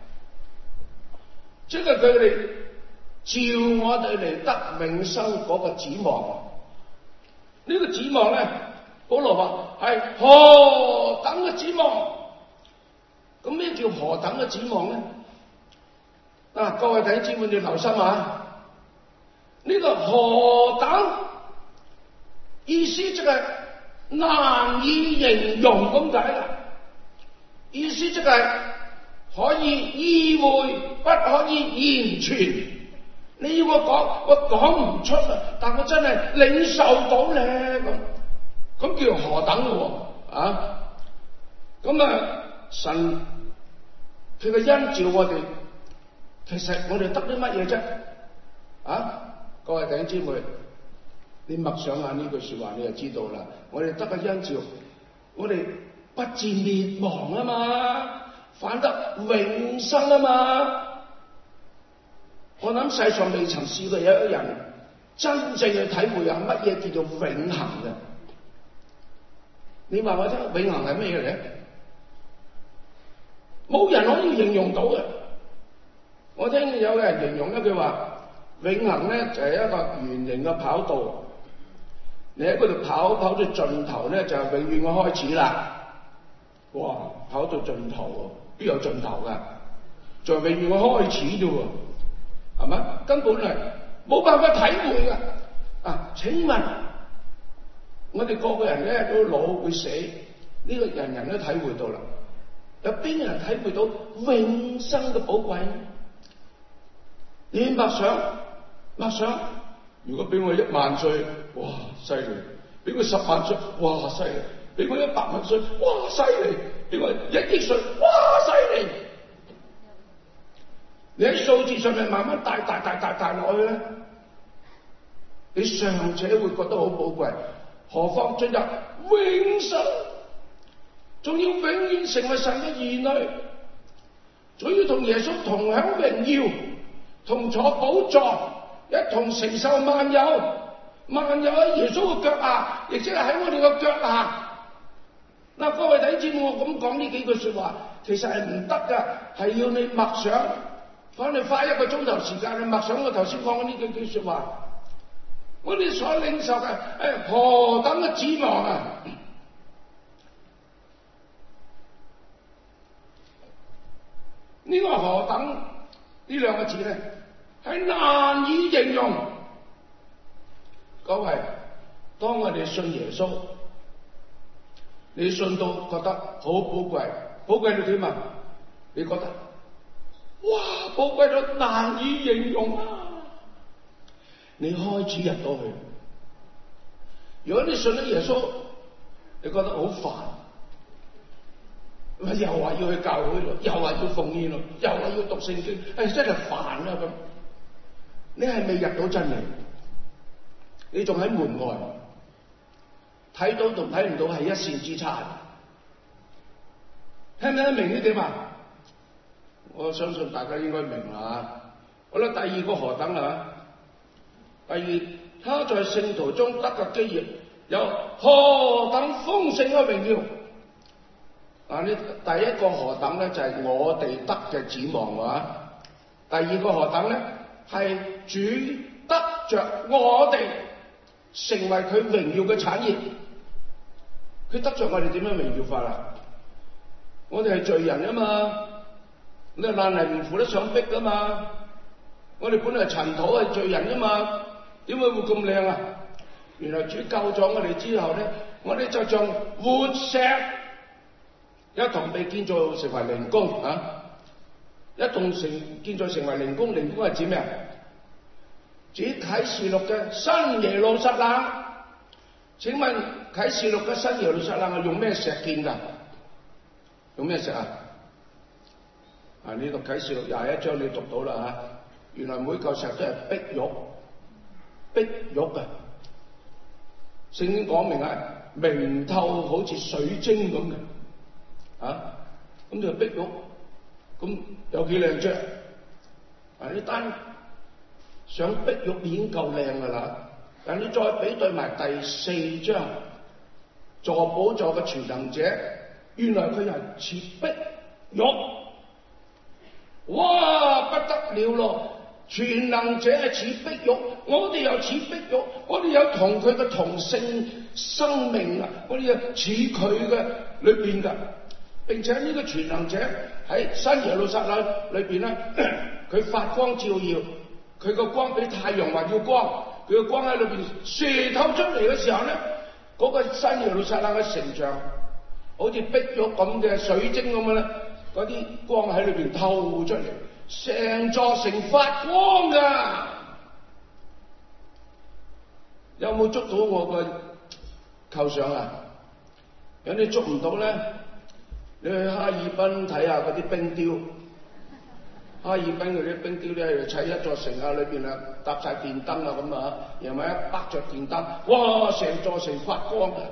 [SPEAKER 1] 即係佢哋召我哋嚟得永生嗰個指望。呢、這個指望咧，保羅話係何等嘅指望。咁咩叫何等嘅指望咧？啊，各位弟兄姊妹要留心啊！呢、這個何等意思即係難以形容咁解啦。意思即係可以意會，不可以言傳。你要我講，我講唔出啊！但我真係領受到咧，咁咁叫何等嘅喎啊？咁啊，神佢嘅恩召我哋，其實我哋得啲乜嘢啫？啊，各位弟兄姊妹，你默想下呢句說話，你就知道啦。我哋得嘅恩召，我哋不至滅亡啊嘛，反得永生啊嘛。我諗世上未曾試過有一個人真正去體會下乜嘢叫做永恆嘅。你話我聽，永恆係咩嘢嚟？冇人可以形容到嘅。我聽有人形容一句話，永恆咧就係一個圓形嘅跑道，你喺嗰度跑跑到盡頭咧就係永遠嘅開始啦。哇！跑到盡頭喎，邊有盡頭㗎？就係永遠嘅開始啫喎，係咪？根本係冇辦法體會㗎。啊，請問我哋個個人咧都老會死，呢、這個人人都體會到啦。有邊個人體會到永生嘅寶貴呢？你默想默想，如果俾我一萬歲，哇犀利！俾佢十萬歲，哇犀利！俾我一百萬歲，哇犀利！俾我一億歲，哇犀利！你喺數字上面慢慢大大大大大落去咧，你尚且會覺得好寶貴，何況進入永生，仲要永遠成為神嘅兒女，仲要同耶穌同享榮耀，同坐寶座，一同承受萬有，萬有喺耶穌嘅腳下，亦即係喺我哋嘅腳下。嗱，各位弟兄姊妹，我咁講呢幾句說話，其實係唔得㗎，係要你默想，反正花一個鐘頭時間去默想我頭先講嘅呢幾句說話。我哋所領受嘅係何等嘅指望啊！呢、這個何等呢兩個字咧，係難以形容。各位，當我哋信耶穌，你信到覺得好寶貴，寶貴到點啊？你覺得哇，寶貴到難以形容啊！你開始入到去。如果你信咗耶穌，你覺得好煩，又話要去教會咯，又話要奉獻咯，又話要讀聖經，唉、哎，真係煩啊咁。你係未入到真理，你仲喺門外，睇到同睇唔到係一線之差。聽唔聽得明呢點啊？我相信大家應該明啦。好啦，第二個何等啊？第二，他在聖徒中得嘅基業有何等豐盛嘅榮耀。啊，呢第一個何等咧就係、是、我哋得嘅指望啊。第二個何等咧係主得着我哋成為佢榮耀嘅產業。佢得着我哋點樣榮耀法啊？我哋係罪人啊嘛，你係爛泥唔扶得上壁噶嘛。我哋本來係塵土係罪人啊嘛，點解會咁靚啊？原來主救咗我哋之後咧，我哋就像活石，一同被建造成為靈宮啊！一同成建造成為靈宮，靈宮係指咩啊？指啟示錄嘅新耶路撒冷。請問啟示錄嘅新耶路撒冷係用咩石建㗎？用咩石啊？ 啊！呢度啟示錄廿一章你讀到啦嚇，原來每嚿石都係碧玉，碧玉啊！聖經講明係明透好似水晶咁嘅，啊！咁就碧玉，咁有幾靚啫？啊！呢單上碧玉已經夠靚噶啦，但你再比對埋第四章坐寶座嘅全能者，原來佢係似碧玉。哇，不得了咯！全能者係似碧玉，我哋又似碧玉，我哋有同佢嘅同性生命啊！我哋又似佢嘅裏邊噶，並且呢個全能者喺新耶路撒冷裏邊咧，佢發光照耀，佢個光比太陽還要光，佢個光喺裏邊射透出嚟嘅時候咧，嗰、那個新耶路撒冷嘅城牆好似碧玉咁嘅水晶咁嘅咧。嗰啲光喺裏邊透出嚟，成座城發光噶。有冇捉到我個構想啊？有啲捉唔到咧，你去哈爾濱睇下嗰啲冰雕，哈爾濱嗰啲冰雕咧，砌一座城啊，裏邊啊搭晒電燈啊咁啊，然後一北着電燈，哇！成座城發光啊！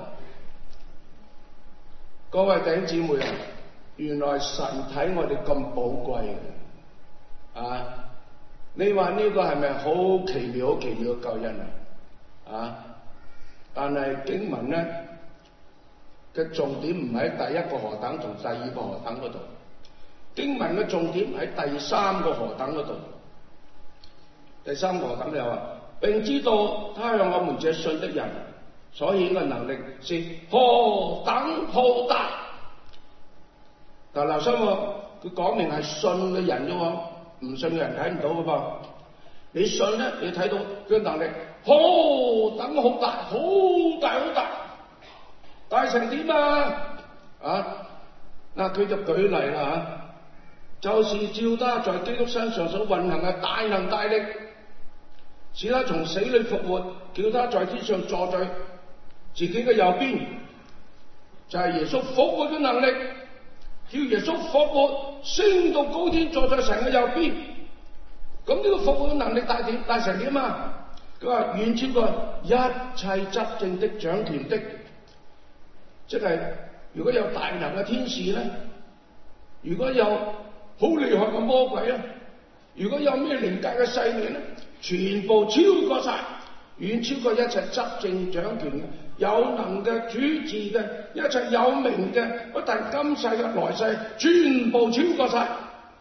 [SPEAKER 1] 各位弟兄姊妹啊！原來神睇我哋咁寶貴嘅，啊！你話呢個係咪好奇妙、好奇妙嘅救恩啊？啊！但係經文咧嘅重點唔喺第一個何等同第二個何等嗰度，經文嘅重點喺第三個何等嗰度。第三個何等就話，並知道他向我們這信的人所顯嘅能力是何等浩大。但留心喎，佢講明係信嘅人啫喎，唔信嘅人睇唔到噶噃。你信咧，你睇到佢嘅能力好等好大，好大好大，大成點啊？啊，嗱佢就舉例啦嚇，就是照他在基督身上所運行嘅大能大力，使他從死裏復活，叫他在天上坐在自己嘅右邊，就係耶穌復活嘅能力。叫耶穌復活，升到高天，坐在神嘅右邊。咁呢個復活嘅能力大點大成點啊？佢話遠超過一切執政的、掌權的，即係如果有大能嘅天使咧，如果有好厲害嘅魔鬼咧，如果有咩靈界嘅勢力咧，全部超過晒，遠超過一切執政掌權嘅。有能嘅、主治嘅、一切有名嘅，不但今世嘅來世，全部超過晒。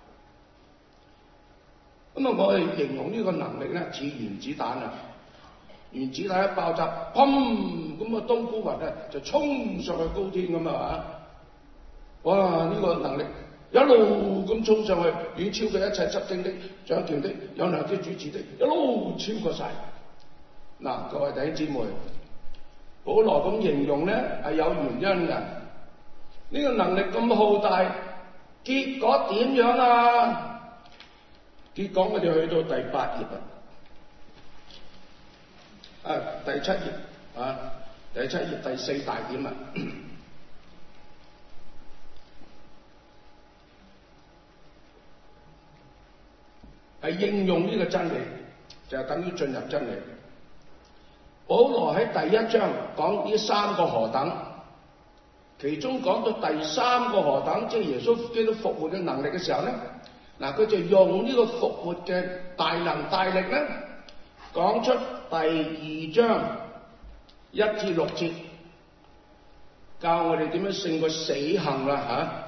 [SPEAKER 1] 咁啊，我哋形容呢個能力咧，似原子彈啊！原子彈一爆炸，砰！咁啊，冬菇雲咧就衝上去高天咁啊！哇！呢、這個能力一路咁衝上去，遠超過一切執政的、掌權的、有能嘅、主治的，一路超過晒。嗱，各位弟兄姊妹。保羅咁形容咧係有原因嘅，呢、這個能力咁浩大，結果點樣啊？結果我哋去到第八頁啊，啊第七頁啊，第七頁第四大點啊，係應用呢個真理，就係等於進入真理。保羅喺第一章講呢三個何等，其中講到第三個何等，即係耶穌基督復活嘅能力嘅時候咧，嗱佢就用呢個復活嘅大能大力咧，講出第二章一至六節，教我哋點樣勝過死行啦吓、啊。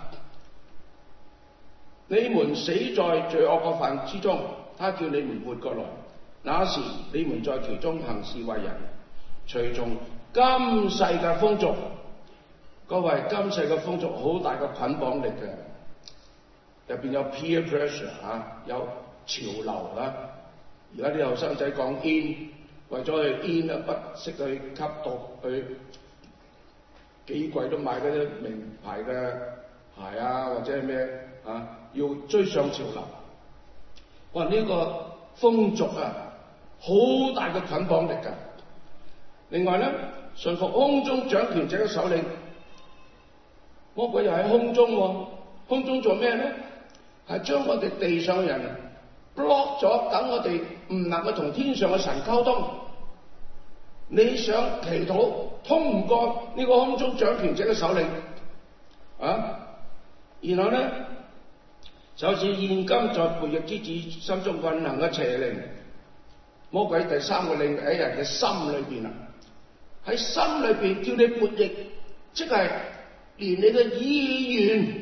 [SPEAKER 1] 你們死在罪惡過犯之中，他叫你們活過來。那時你們在其中行事為人，隨從今世嘅風俗。各位，今世嘅風俗好大嘅捆綁力嘅，入邊有 peer pressure 啊，有潮流啊。而家啲後生仔講 in， 為咗去 in 啊，不惜去吸毒，去幾貴都買嗰啲名牌嘅鞋啊，或者係咩啊，要追上潮流。哇！呢、這個風俗啊，好大嘅捆綁力㗎。另外咧，順服空中掌權者嘅首領，魔鬼又喺空中喎、啊，空中做咩咧？ 係將我哋地上嘅人 block 咗，等我哋唔能夠同天上嘅神溝通。你想祈禱通唔過呢個空中掌權者嘅手令啊？然後咧，就是現今在悖逆之子心中運行嘅邪靈，魔鬼第三個靈喺人嘅心裏邊啊，喺心裏邊叫你悖逆，即係連你嘅意願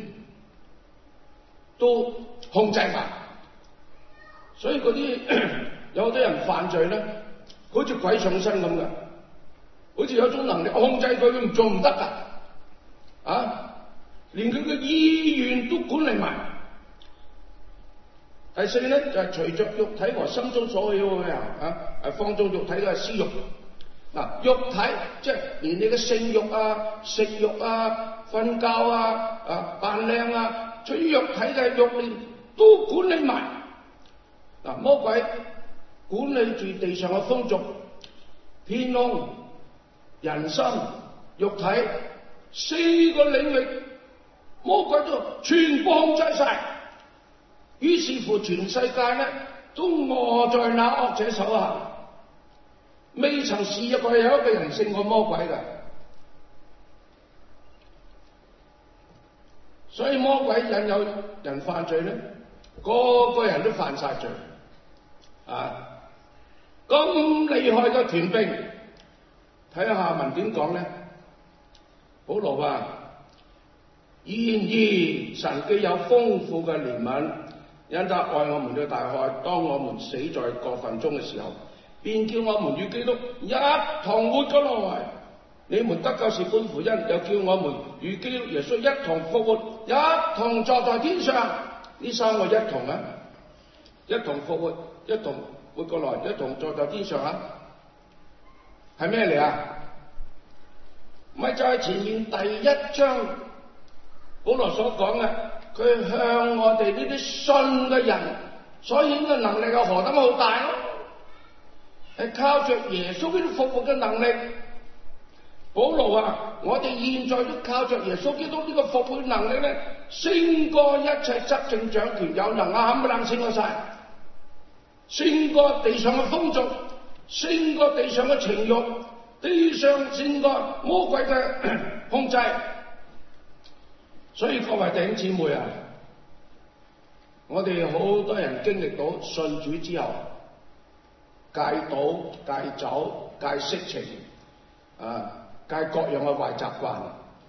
[SPEAKER 1] 都控制埋。所以嗰啲有好多人犯罪咧，好似鬼上身咁嘅，好似有種能力控制佢，佢唔做唔得噶，啊，連佢嘅意願都管理埋。第四咧就係、是、隨着肉體和心中所喜好嘅人啊，係放縱肉體嘅私欲。嗱、啊，肉體即係連你嘅性欲啊、食欲啊、瞓覺啊、啊扮靚啊，隨於肉體嘅欲念都管理埋。嗱、啊，魔鬼管理住地上嘅風俗、天空、人心、肉體四個領域，魔鬼都全部控制晒。於是乎，全世界咧都臥在那惡者手下，未曾試過有一個人勝過魔鬼㗎。所以魔鬼引誘人犯罪咧，個個人都犯晒罪啊！咁厲害嘅權柄，睇下下文點講咧？保羅話：然而神既有豐富嘅憐憫，因他愛我們嘅大愛，當我們死在過犯中嘅時候，便叫我們與基督一同活咗落來。你們得救是本乎恩，又叫我們與基督耶穌一同復活，一同坐在天上。呢三個一同啊，一同復活，一同活過來，一同坐在天上啊，係咩嚟啊？咪就係前面第一章保羅所講嘅。佢向我哋呢啲信嘅人所顯嘅能力有何等好大咯？係靠着耶穌基督復活嘅能力。保羅話：我哋現在都靠着耶穌基督呢個復活嘅能力咧，勝過一切執政掌權有能啊，冚唪唥勝過晒，勝過地上嘅風俗，勝過地上嘅情慾，地上勝過魔鬼嘅控制。所以各位弟兄姊妹啊，我哋好多人經歷到信主之後，戒賭、戒酒、戒色情，啊，戒各樣嘅壞習慣。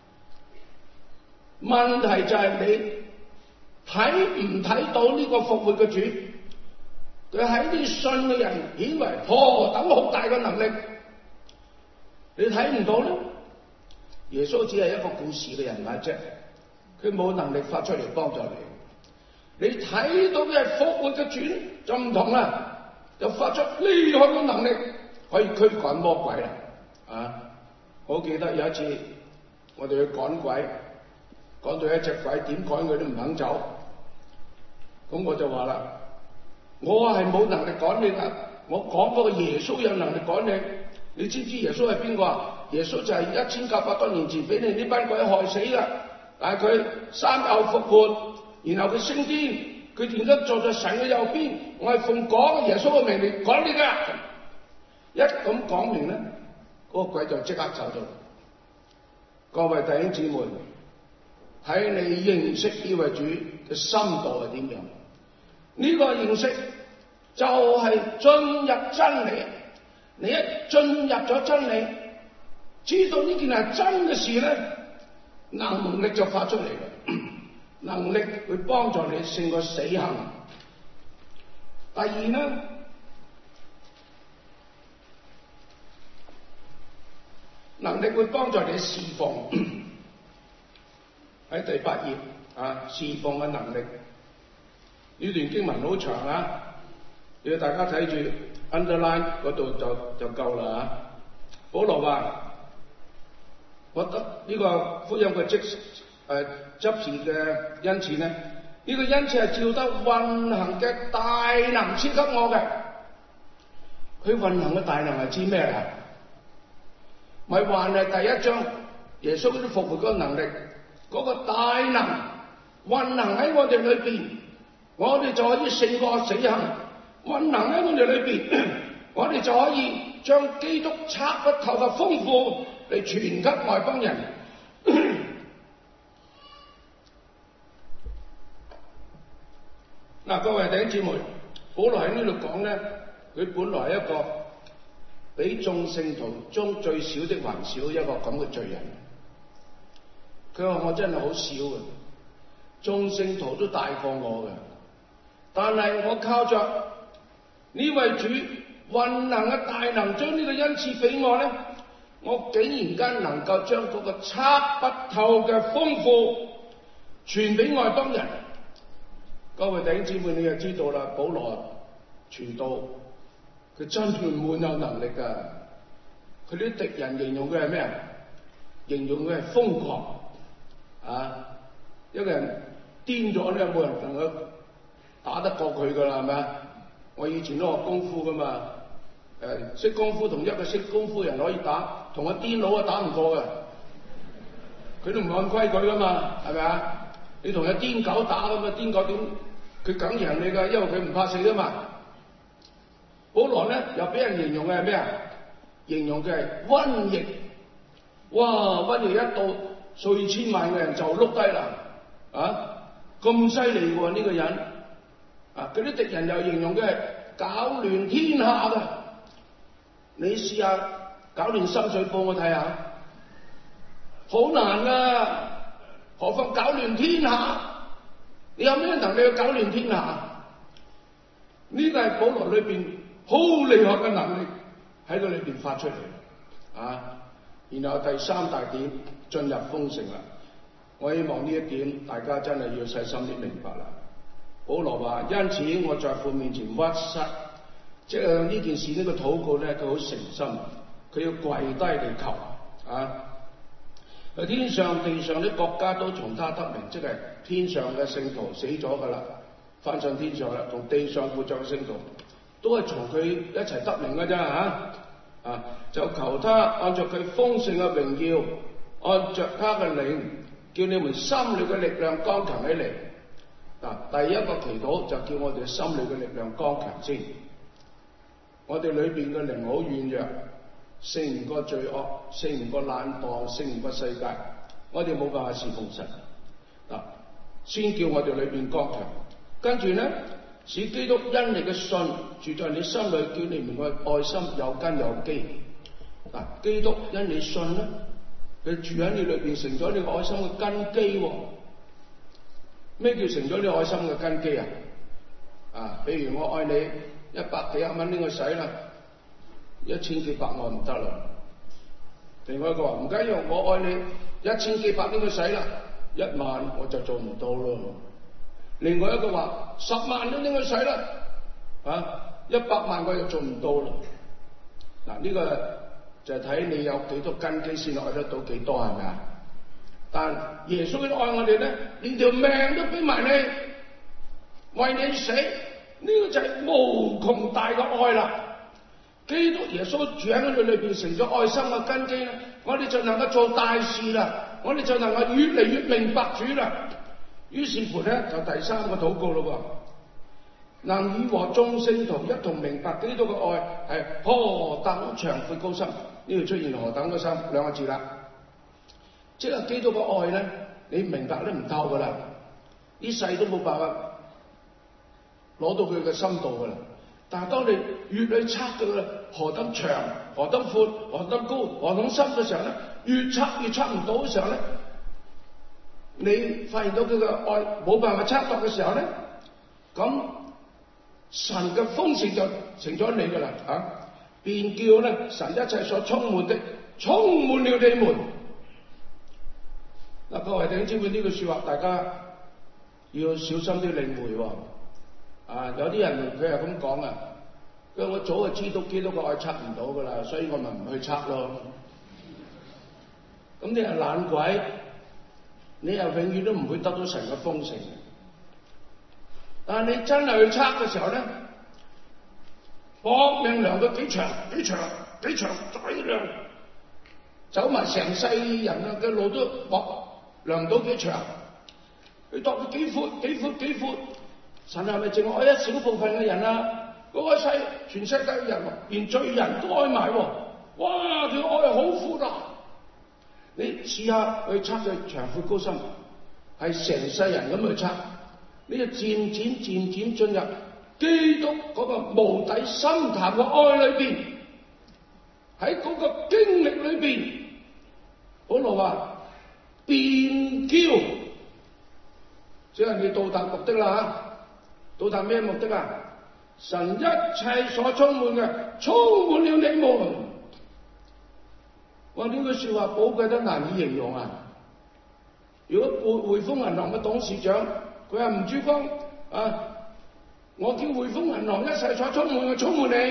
[SPEAKER 1] 問題就係你睇唔睇到呢個復活嘅主？佢喺啲信嘅人顯為何等好大嘅能力，你睇唔到咧？耶穌只係一個故事嘅人物啫。佢冇能力發出嚟幫助你，你睇到嘅係復活嘅主就唔同啦，就發出厲害嘅能力，可以驅趕魔鬼啦。啊！我記得有一次我哋去趕鬼，趕到一隻鬼點趕佢都唔肯走，咁我就話啦：我係冇能力趕你㗎，我講嗰個耶穌有能力趕你。你知唔知耶穌係邊個啊？耶穌就係一千九百多年前俾你呢班鬼害死㗎。但係佢三日後復活，然後佢升天，佢而家坐在神嘅右邊。我係奉講耶穌嘅命令趕你㗎。一咁講明咧，嗰、那個鬼就即刻走咗。各位弟兄姊妹，睇你認識呢位主嘅深度係點樣？呢、這個認識就係進入真理。你一進入咗真理，知道呢件係真嘅事咧，能力就發出嚟啦，能力會幫助你勝過死行。第二呢，能力會幫助你侍奉。喺第八頁啊，侍奉嘅能力。呢段經文好長啊，要大家睇住 underline 嗰度就就夠啦啊。保羅話：我得呢個福音嘅職誒執事嘅恩賜咧，呢、這個恩賜係照得運行嘅大能賜給我嘅。佢運行嘅大能係知咩啊？咪還係第一章耶穌嗰啲復活嗰個能力，嗰、那個大能運行喺我哋裏邊， 我哋就可以勝過死人，運行喺我哋裏邊，我哋就可以將基督測不透嘅豐富嚟傳給外邦人。嗱，各位弟兄姊妹，保羅喺呢度講咧，佢本來係一個比眾聖徒中最小的還小一個咁嘅罪人。佢話我真係好少嘅，眾聖徒都大過我嘅，但係我靠着呢位主運行嘅大能，將呢個恩賜俾我咧，我竟然間能夠將嗰個測不透嘅豐富傳俾外邦人。各位弟兄姊妹，你就知道啦，保羅傳道，佢真係滿有能力㗎。佢啲敵人形容佢係咩啊？形容佢係瘋狂啊！一個人癲咗咧，冇人能夠打得過佢㗎啦，係咪啊？我以前都學功夫㗎嘛，誒、呃、識功夫同一個識功夫人可以打，同個癲佬啊打唔過㗎。佢都唔按規矩㗎嘛，係咪啊？你同隻癲狗打咁啊，癲狗點？佢梗贏你㗎，因為佢唔怕死㗎嘛。保羅咧又俾人形容嘅係咩啊？形容佢係瘟疫，哇！瘟疫一到，數千萬嘅人就碌低啦，啊！咁犀利喎呢個人，啊！嗰啲敵人又形容佢係搞亂天下㗎。你試下搞亂深水埗，我睇下，好難㗎，何況搞亂天下？你有咩能力去搞亂天下？呢個係保羅裏邊好厲害嘅能力喺佢裏邊發出嚟啊！然後第三大點進入豐盛啦。我希望呢一點大家真係要細心啲明白啦。保羅話：因此我在父面前屈膝，即係呢件事呢個禱告咧，佢好誠心，佢要跪低嚟求啊！天上地上啲國家都從他得名，即係天上嘅聖徒死咗噶啦，翻上天上啦，同地上活着嘅聖徒都係從佢一齊得名㗎咋嚇啊！就求他按照佢豐盛嘅榮耀，按着他嘅靈，叫你們心裏嘅力量剛強起嚟。嗱、啊，第一個祈禱就叫我哋心裏嘅力量剛強先。我哋裏邊嘅靈好軟弱，勝唔過罪惡，勝唔過懶惰，勝唔過世界，我哋冇辦法侍奉神。嗱、啊，先叫我哋裏邊剛強，跟住咧，使基督因你嘅信住在你心裏，叫你們嘅愛心有根有基。嗱、啊，基督因你信咧，佢住喺你裏邊，成咗你個愛心嘅根基。咩叫成咗你愛心嘅根基啊？啊，比如我愛你一百幾廿蚊呢個使啦，一千幾百我唔得啦。另外一個話唔緊要，我愛你一千幾百呢個使啦，一萬我就做唔到咯。另外一個話十萬都呢個使啦，啊，一百萬我就做唔到啦。嗱、啊，呢、這個就係睇你有幾多根基先愛得到幾多，係咪啊？但耶穌嘅愛我哋咧，連條命都俾埋你，為你死，呢、這個就係無窮大嘅愛啦。基督耶穌住喺我哋裏邊，成咗愛心嘅根基咧，我哋就能夠做大事啦，我哋就能夠越嚟越明白主啦。於是乎咧，就第三個禱告咯喎，能與和眾聖徒一同明白基督嘅愛係何等長闊高深。呢度出現何等高深兩個字啦。即係基督嘅愛咧，你明白都唔透噶啦，呢世都冇辦法攞到佢嘅深度噶啦。但係當你越去測佢嘅何等長、何等闊、何等高、何等深嘅時候咧，越測越測唔到嘅時候咧，你發現到佢嘅愛冇辦法測度嘅時候咧，咁神嘅豐盛就成咗你噶啦啊！便叫咧神一切所充滿的充滿了你們。嗱，各位弟兄姊妹，呢句說話大家要小心啲領會喎。啊，有啲人佢係咁講啊，佢話我早就知道基督嘅愛測唔到噶啦，所以我咪唔去測咯。咁你係懶鬼，你又永遠都唔會得到神嘅豐盛。但係你真係去測嘅時候咧，搏命量到幾長幾長幾長再量，走埋成世人啊嘅路都搏量到幾長，佢度幾闊幾闊幾闊， 神係咪淨係愛一小部分嘅人啊？嗰個世全世界嘅人，連罪人都愛埋喎！哇！佢愛好闊啊！你試下去測佢長闊高深，係成世人咁去測，你就漸漸漸漸進入基督嗰個無底深潭嘅愛裏邊，喺嗰個經歷裏邊，保羅話便叫，即係你到達目的啦嚇！到達咩目的啊？神一切所充滿嘅，充滿了你們。哇！呢句説話寶貴得難以形容啊！如果匯豐銀行嘅董事長，佢話吳珠江啊，我叫匯豐銀行一切所充滿嘅，充滿你。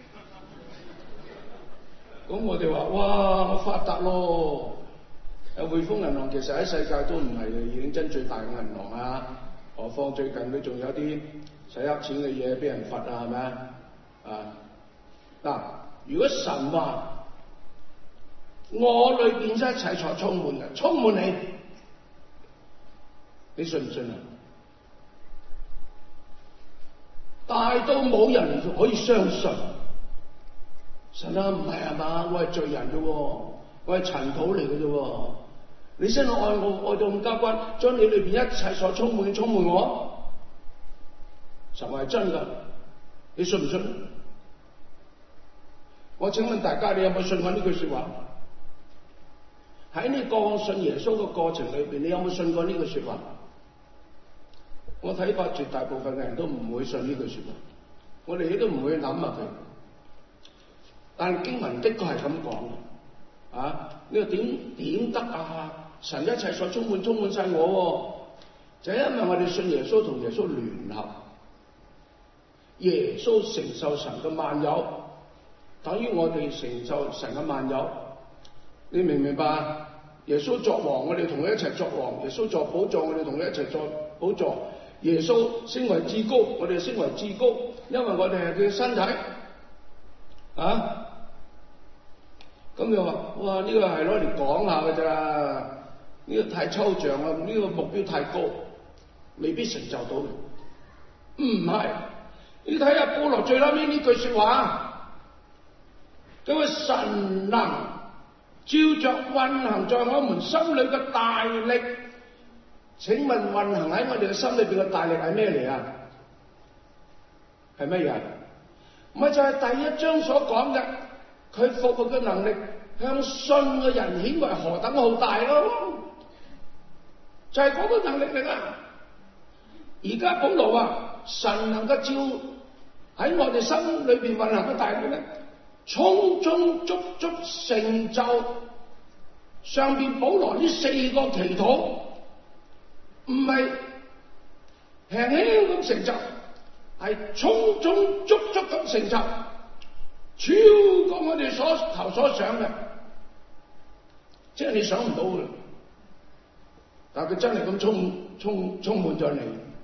[SPEAKER 1] 咁我哋話：哇！我發達咯！啊，匯豐銀行其實喺世界都唔係認真最大嘅銀行啊，何況最近佢仲有啲洗黑錢嘅嘢俾人罰啊，係咪啊？嗱，如果神話我裏邊一切所充滿嘅，充滿你，你信唔信啊？大到冇人可以相信。神啊，唔係啊嘛，我係罪人啫，我係塵土嚟嘅啫。你真係愛我，愛到咁交關，將你裏邊一切所充滿，充滿我。神話係真噶，你信唔信？我請問大家，你有冇信過呢句說話？喺你過信耶穌嘅過程裏邊，你有冇信過呢句說話？我睇法絕大部分嘅人都唔會信呢句說話，我哋都唔會諗下佢。但經文的確係咁講啊！呢個點點得啊？神一切所充滿，充滿晒我，就係因為我哋信耶穌，同耶穌聯合，耶穌承受神嘅萬有，等於我哋承受神嘅萬有。你明唔明白啊？耶穌作王，我哋同佢一齊作王；耶穌作寶座，我哋同佢一齊作寶座。耶穌升為至高，我哋升為至高，因為我哋係佢嘅身體啊！咁你話哇，呢個係攞嚟講下嘅咋？呢個太抽象啦，呢個目標太高，未必成就到。唔係，你睇下保羅最後尾呢句說話，佢話神能照着運行在我們心裏嘅大力。請問運行喺我哋嘅心裏邊嘅大力係咩嚟啊？係乜嘢？咪就係第一章所講嘅，佢復活嘅能力向信嘅人顯為何等浩大咯，就係嗰個能力嚟啊！而家保羅話神能夠照喺我哋心裏邊運行嘅大力咧，充充足足成就上邊保羅呢四個祈禱，唔係輕輕咁成就，係充充足足咁成就，超過我哋所求所想嘅，即係你想唔到嘅，但係佢真係咁充充充滿咗你。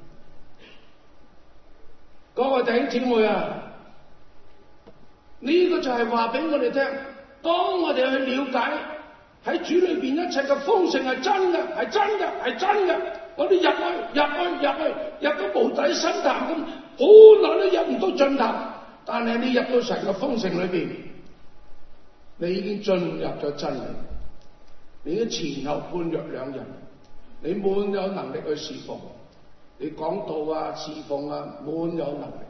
[SPEAKER 1] 各位弟兄姊妹啊，呢個就係話俾我哋聽，當我哋去了解喺主裏邊一切嘅豐盛係真嘅，係真嘅，係真嘅。我哋入去，入去，入去，入到無底深潭咁，好耐都入唔到盡頭。但係你入到神嘅豐盛裏邊，你已經進入咗真理，你已經前後判若兩人，你滿有能力去侍奉，你講道啊、侍奉啊，滿有能力。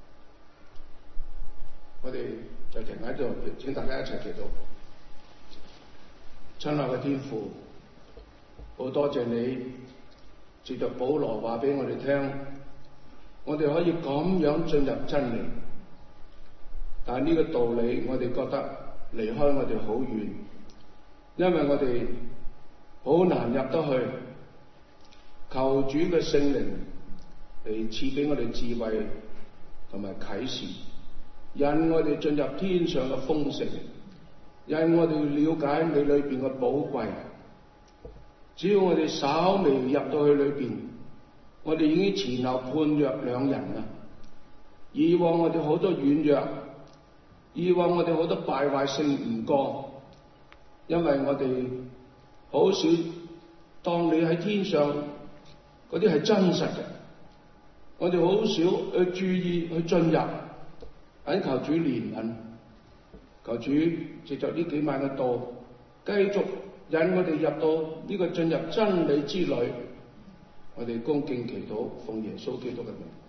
[SPEAKER 1] 我哋就停喺度，請大家一齊祈禱。親愛嘅天父，好多謝你藉着保羅話俾我哋聽，我哋可以咁樣進入真理。但係呢個道理，我哋覺得離開我哋好遠，因為我哋好難入得去。求主嘅聖靈嚟賜俾我哋智慧同埋啟示，引我哋進入天上嘅豐盛，引我哋了解你裏邊嘅寶貴。只要我哋稍微入到去裏邊，我哋已經前後判若兩人啦。以往我哋好多軟弱，以往我哋好多敗壞性唔過，因為我哋好少當你喺天上嗰啲係真實嘅， 我哋好少去注意去進入，懇求主憐憫，求主藉着呢幾晚嘅道，繼續引我哋入到呢個進入真理之旅。我哋恭敬祈禱，奉耶穌基督嘅名。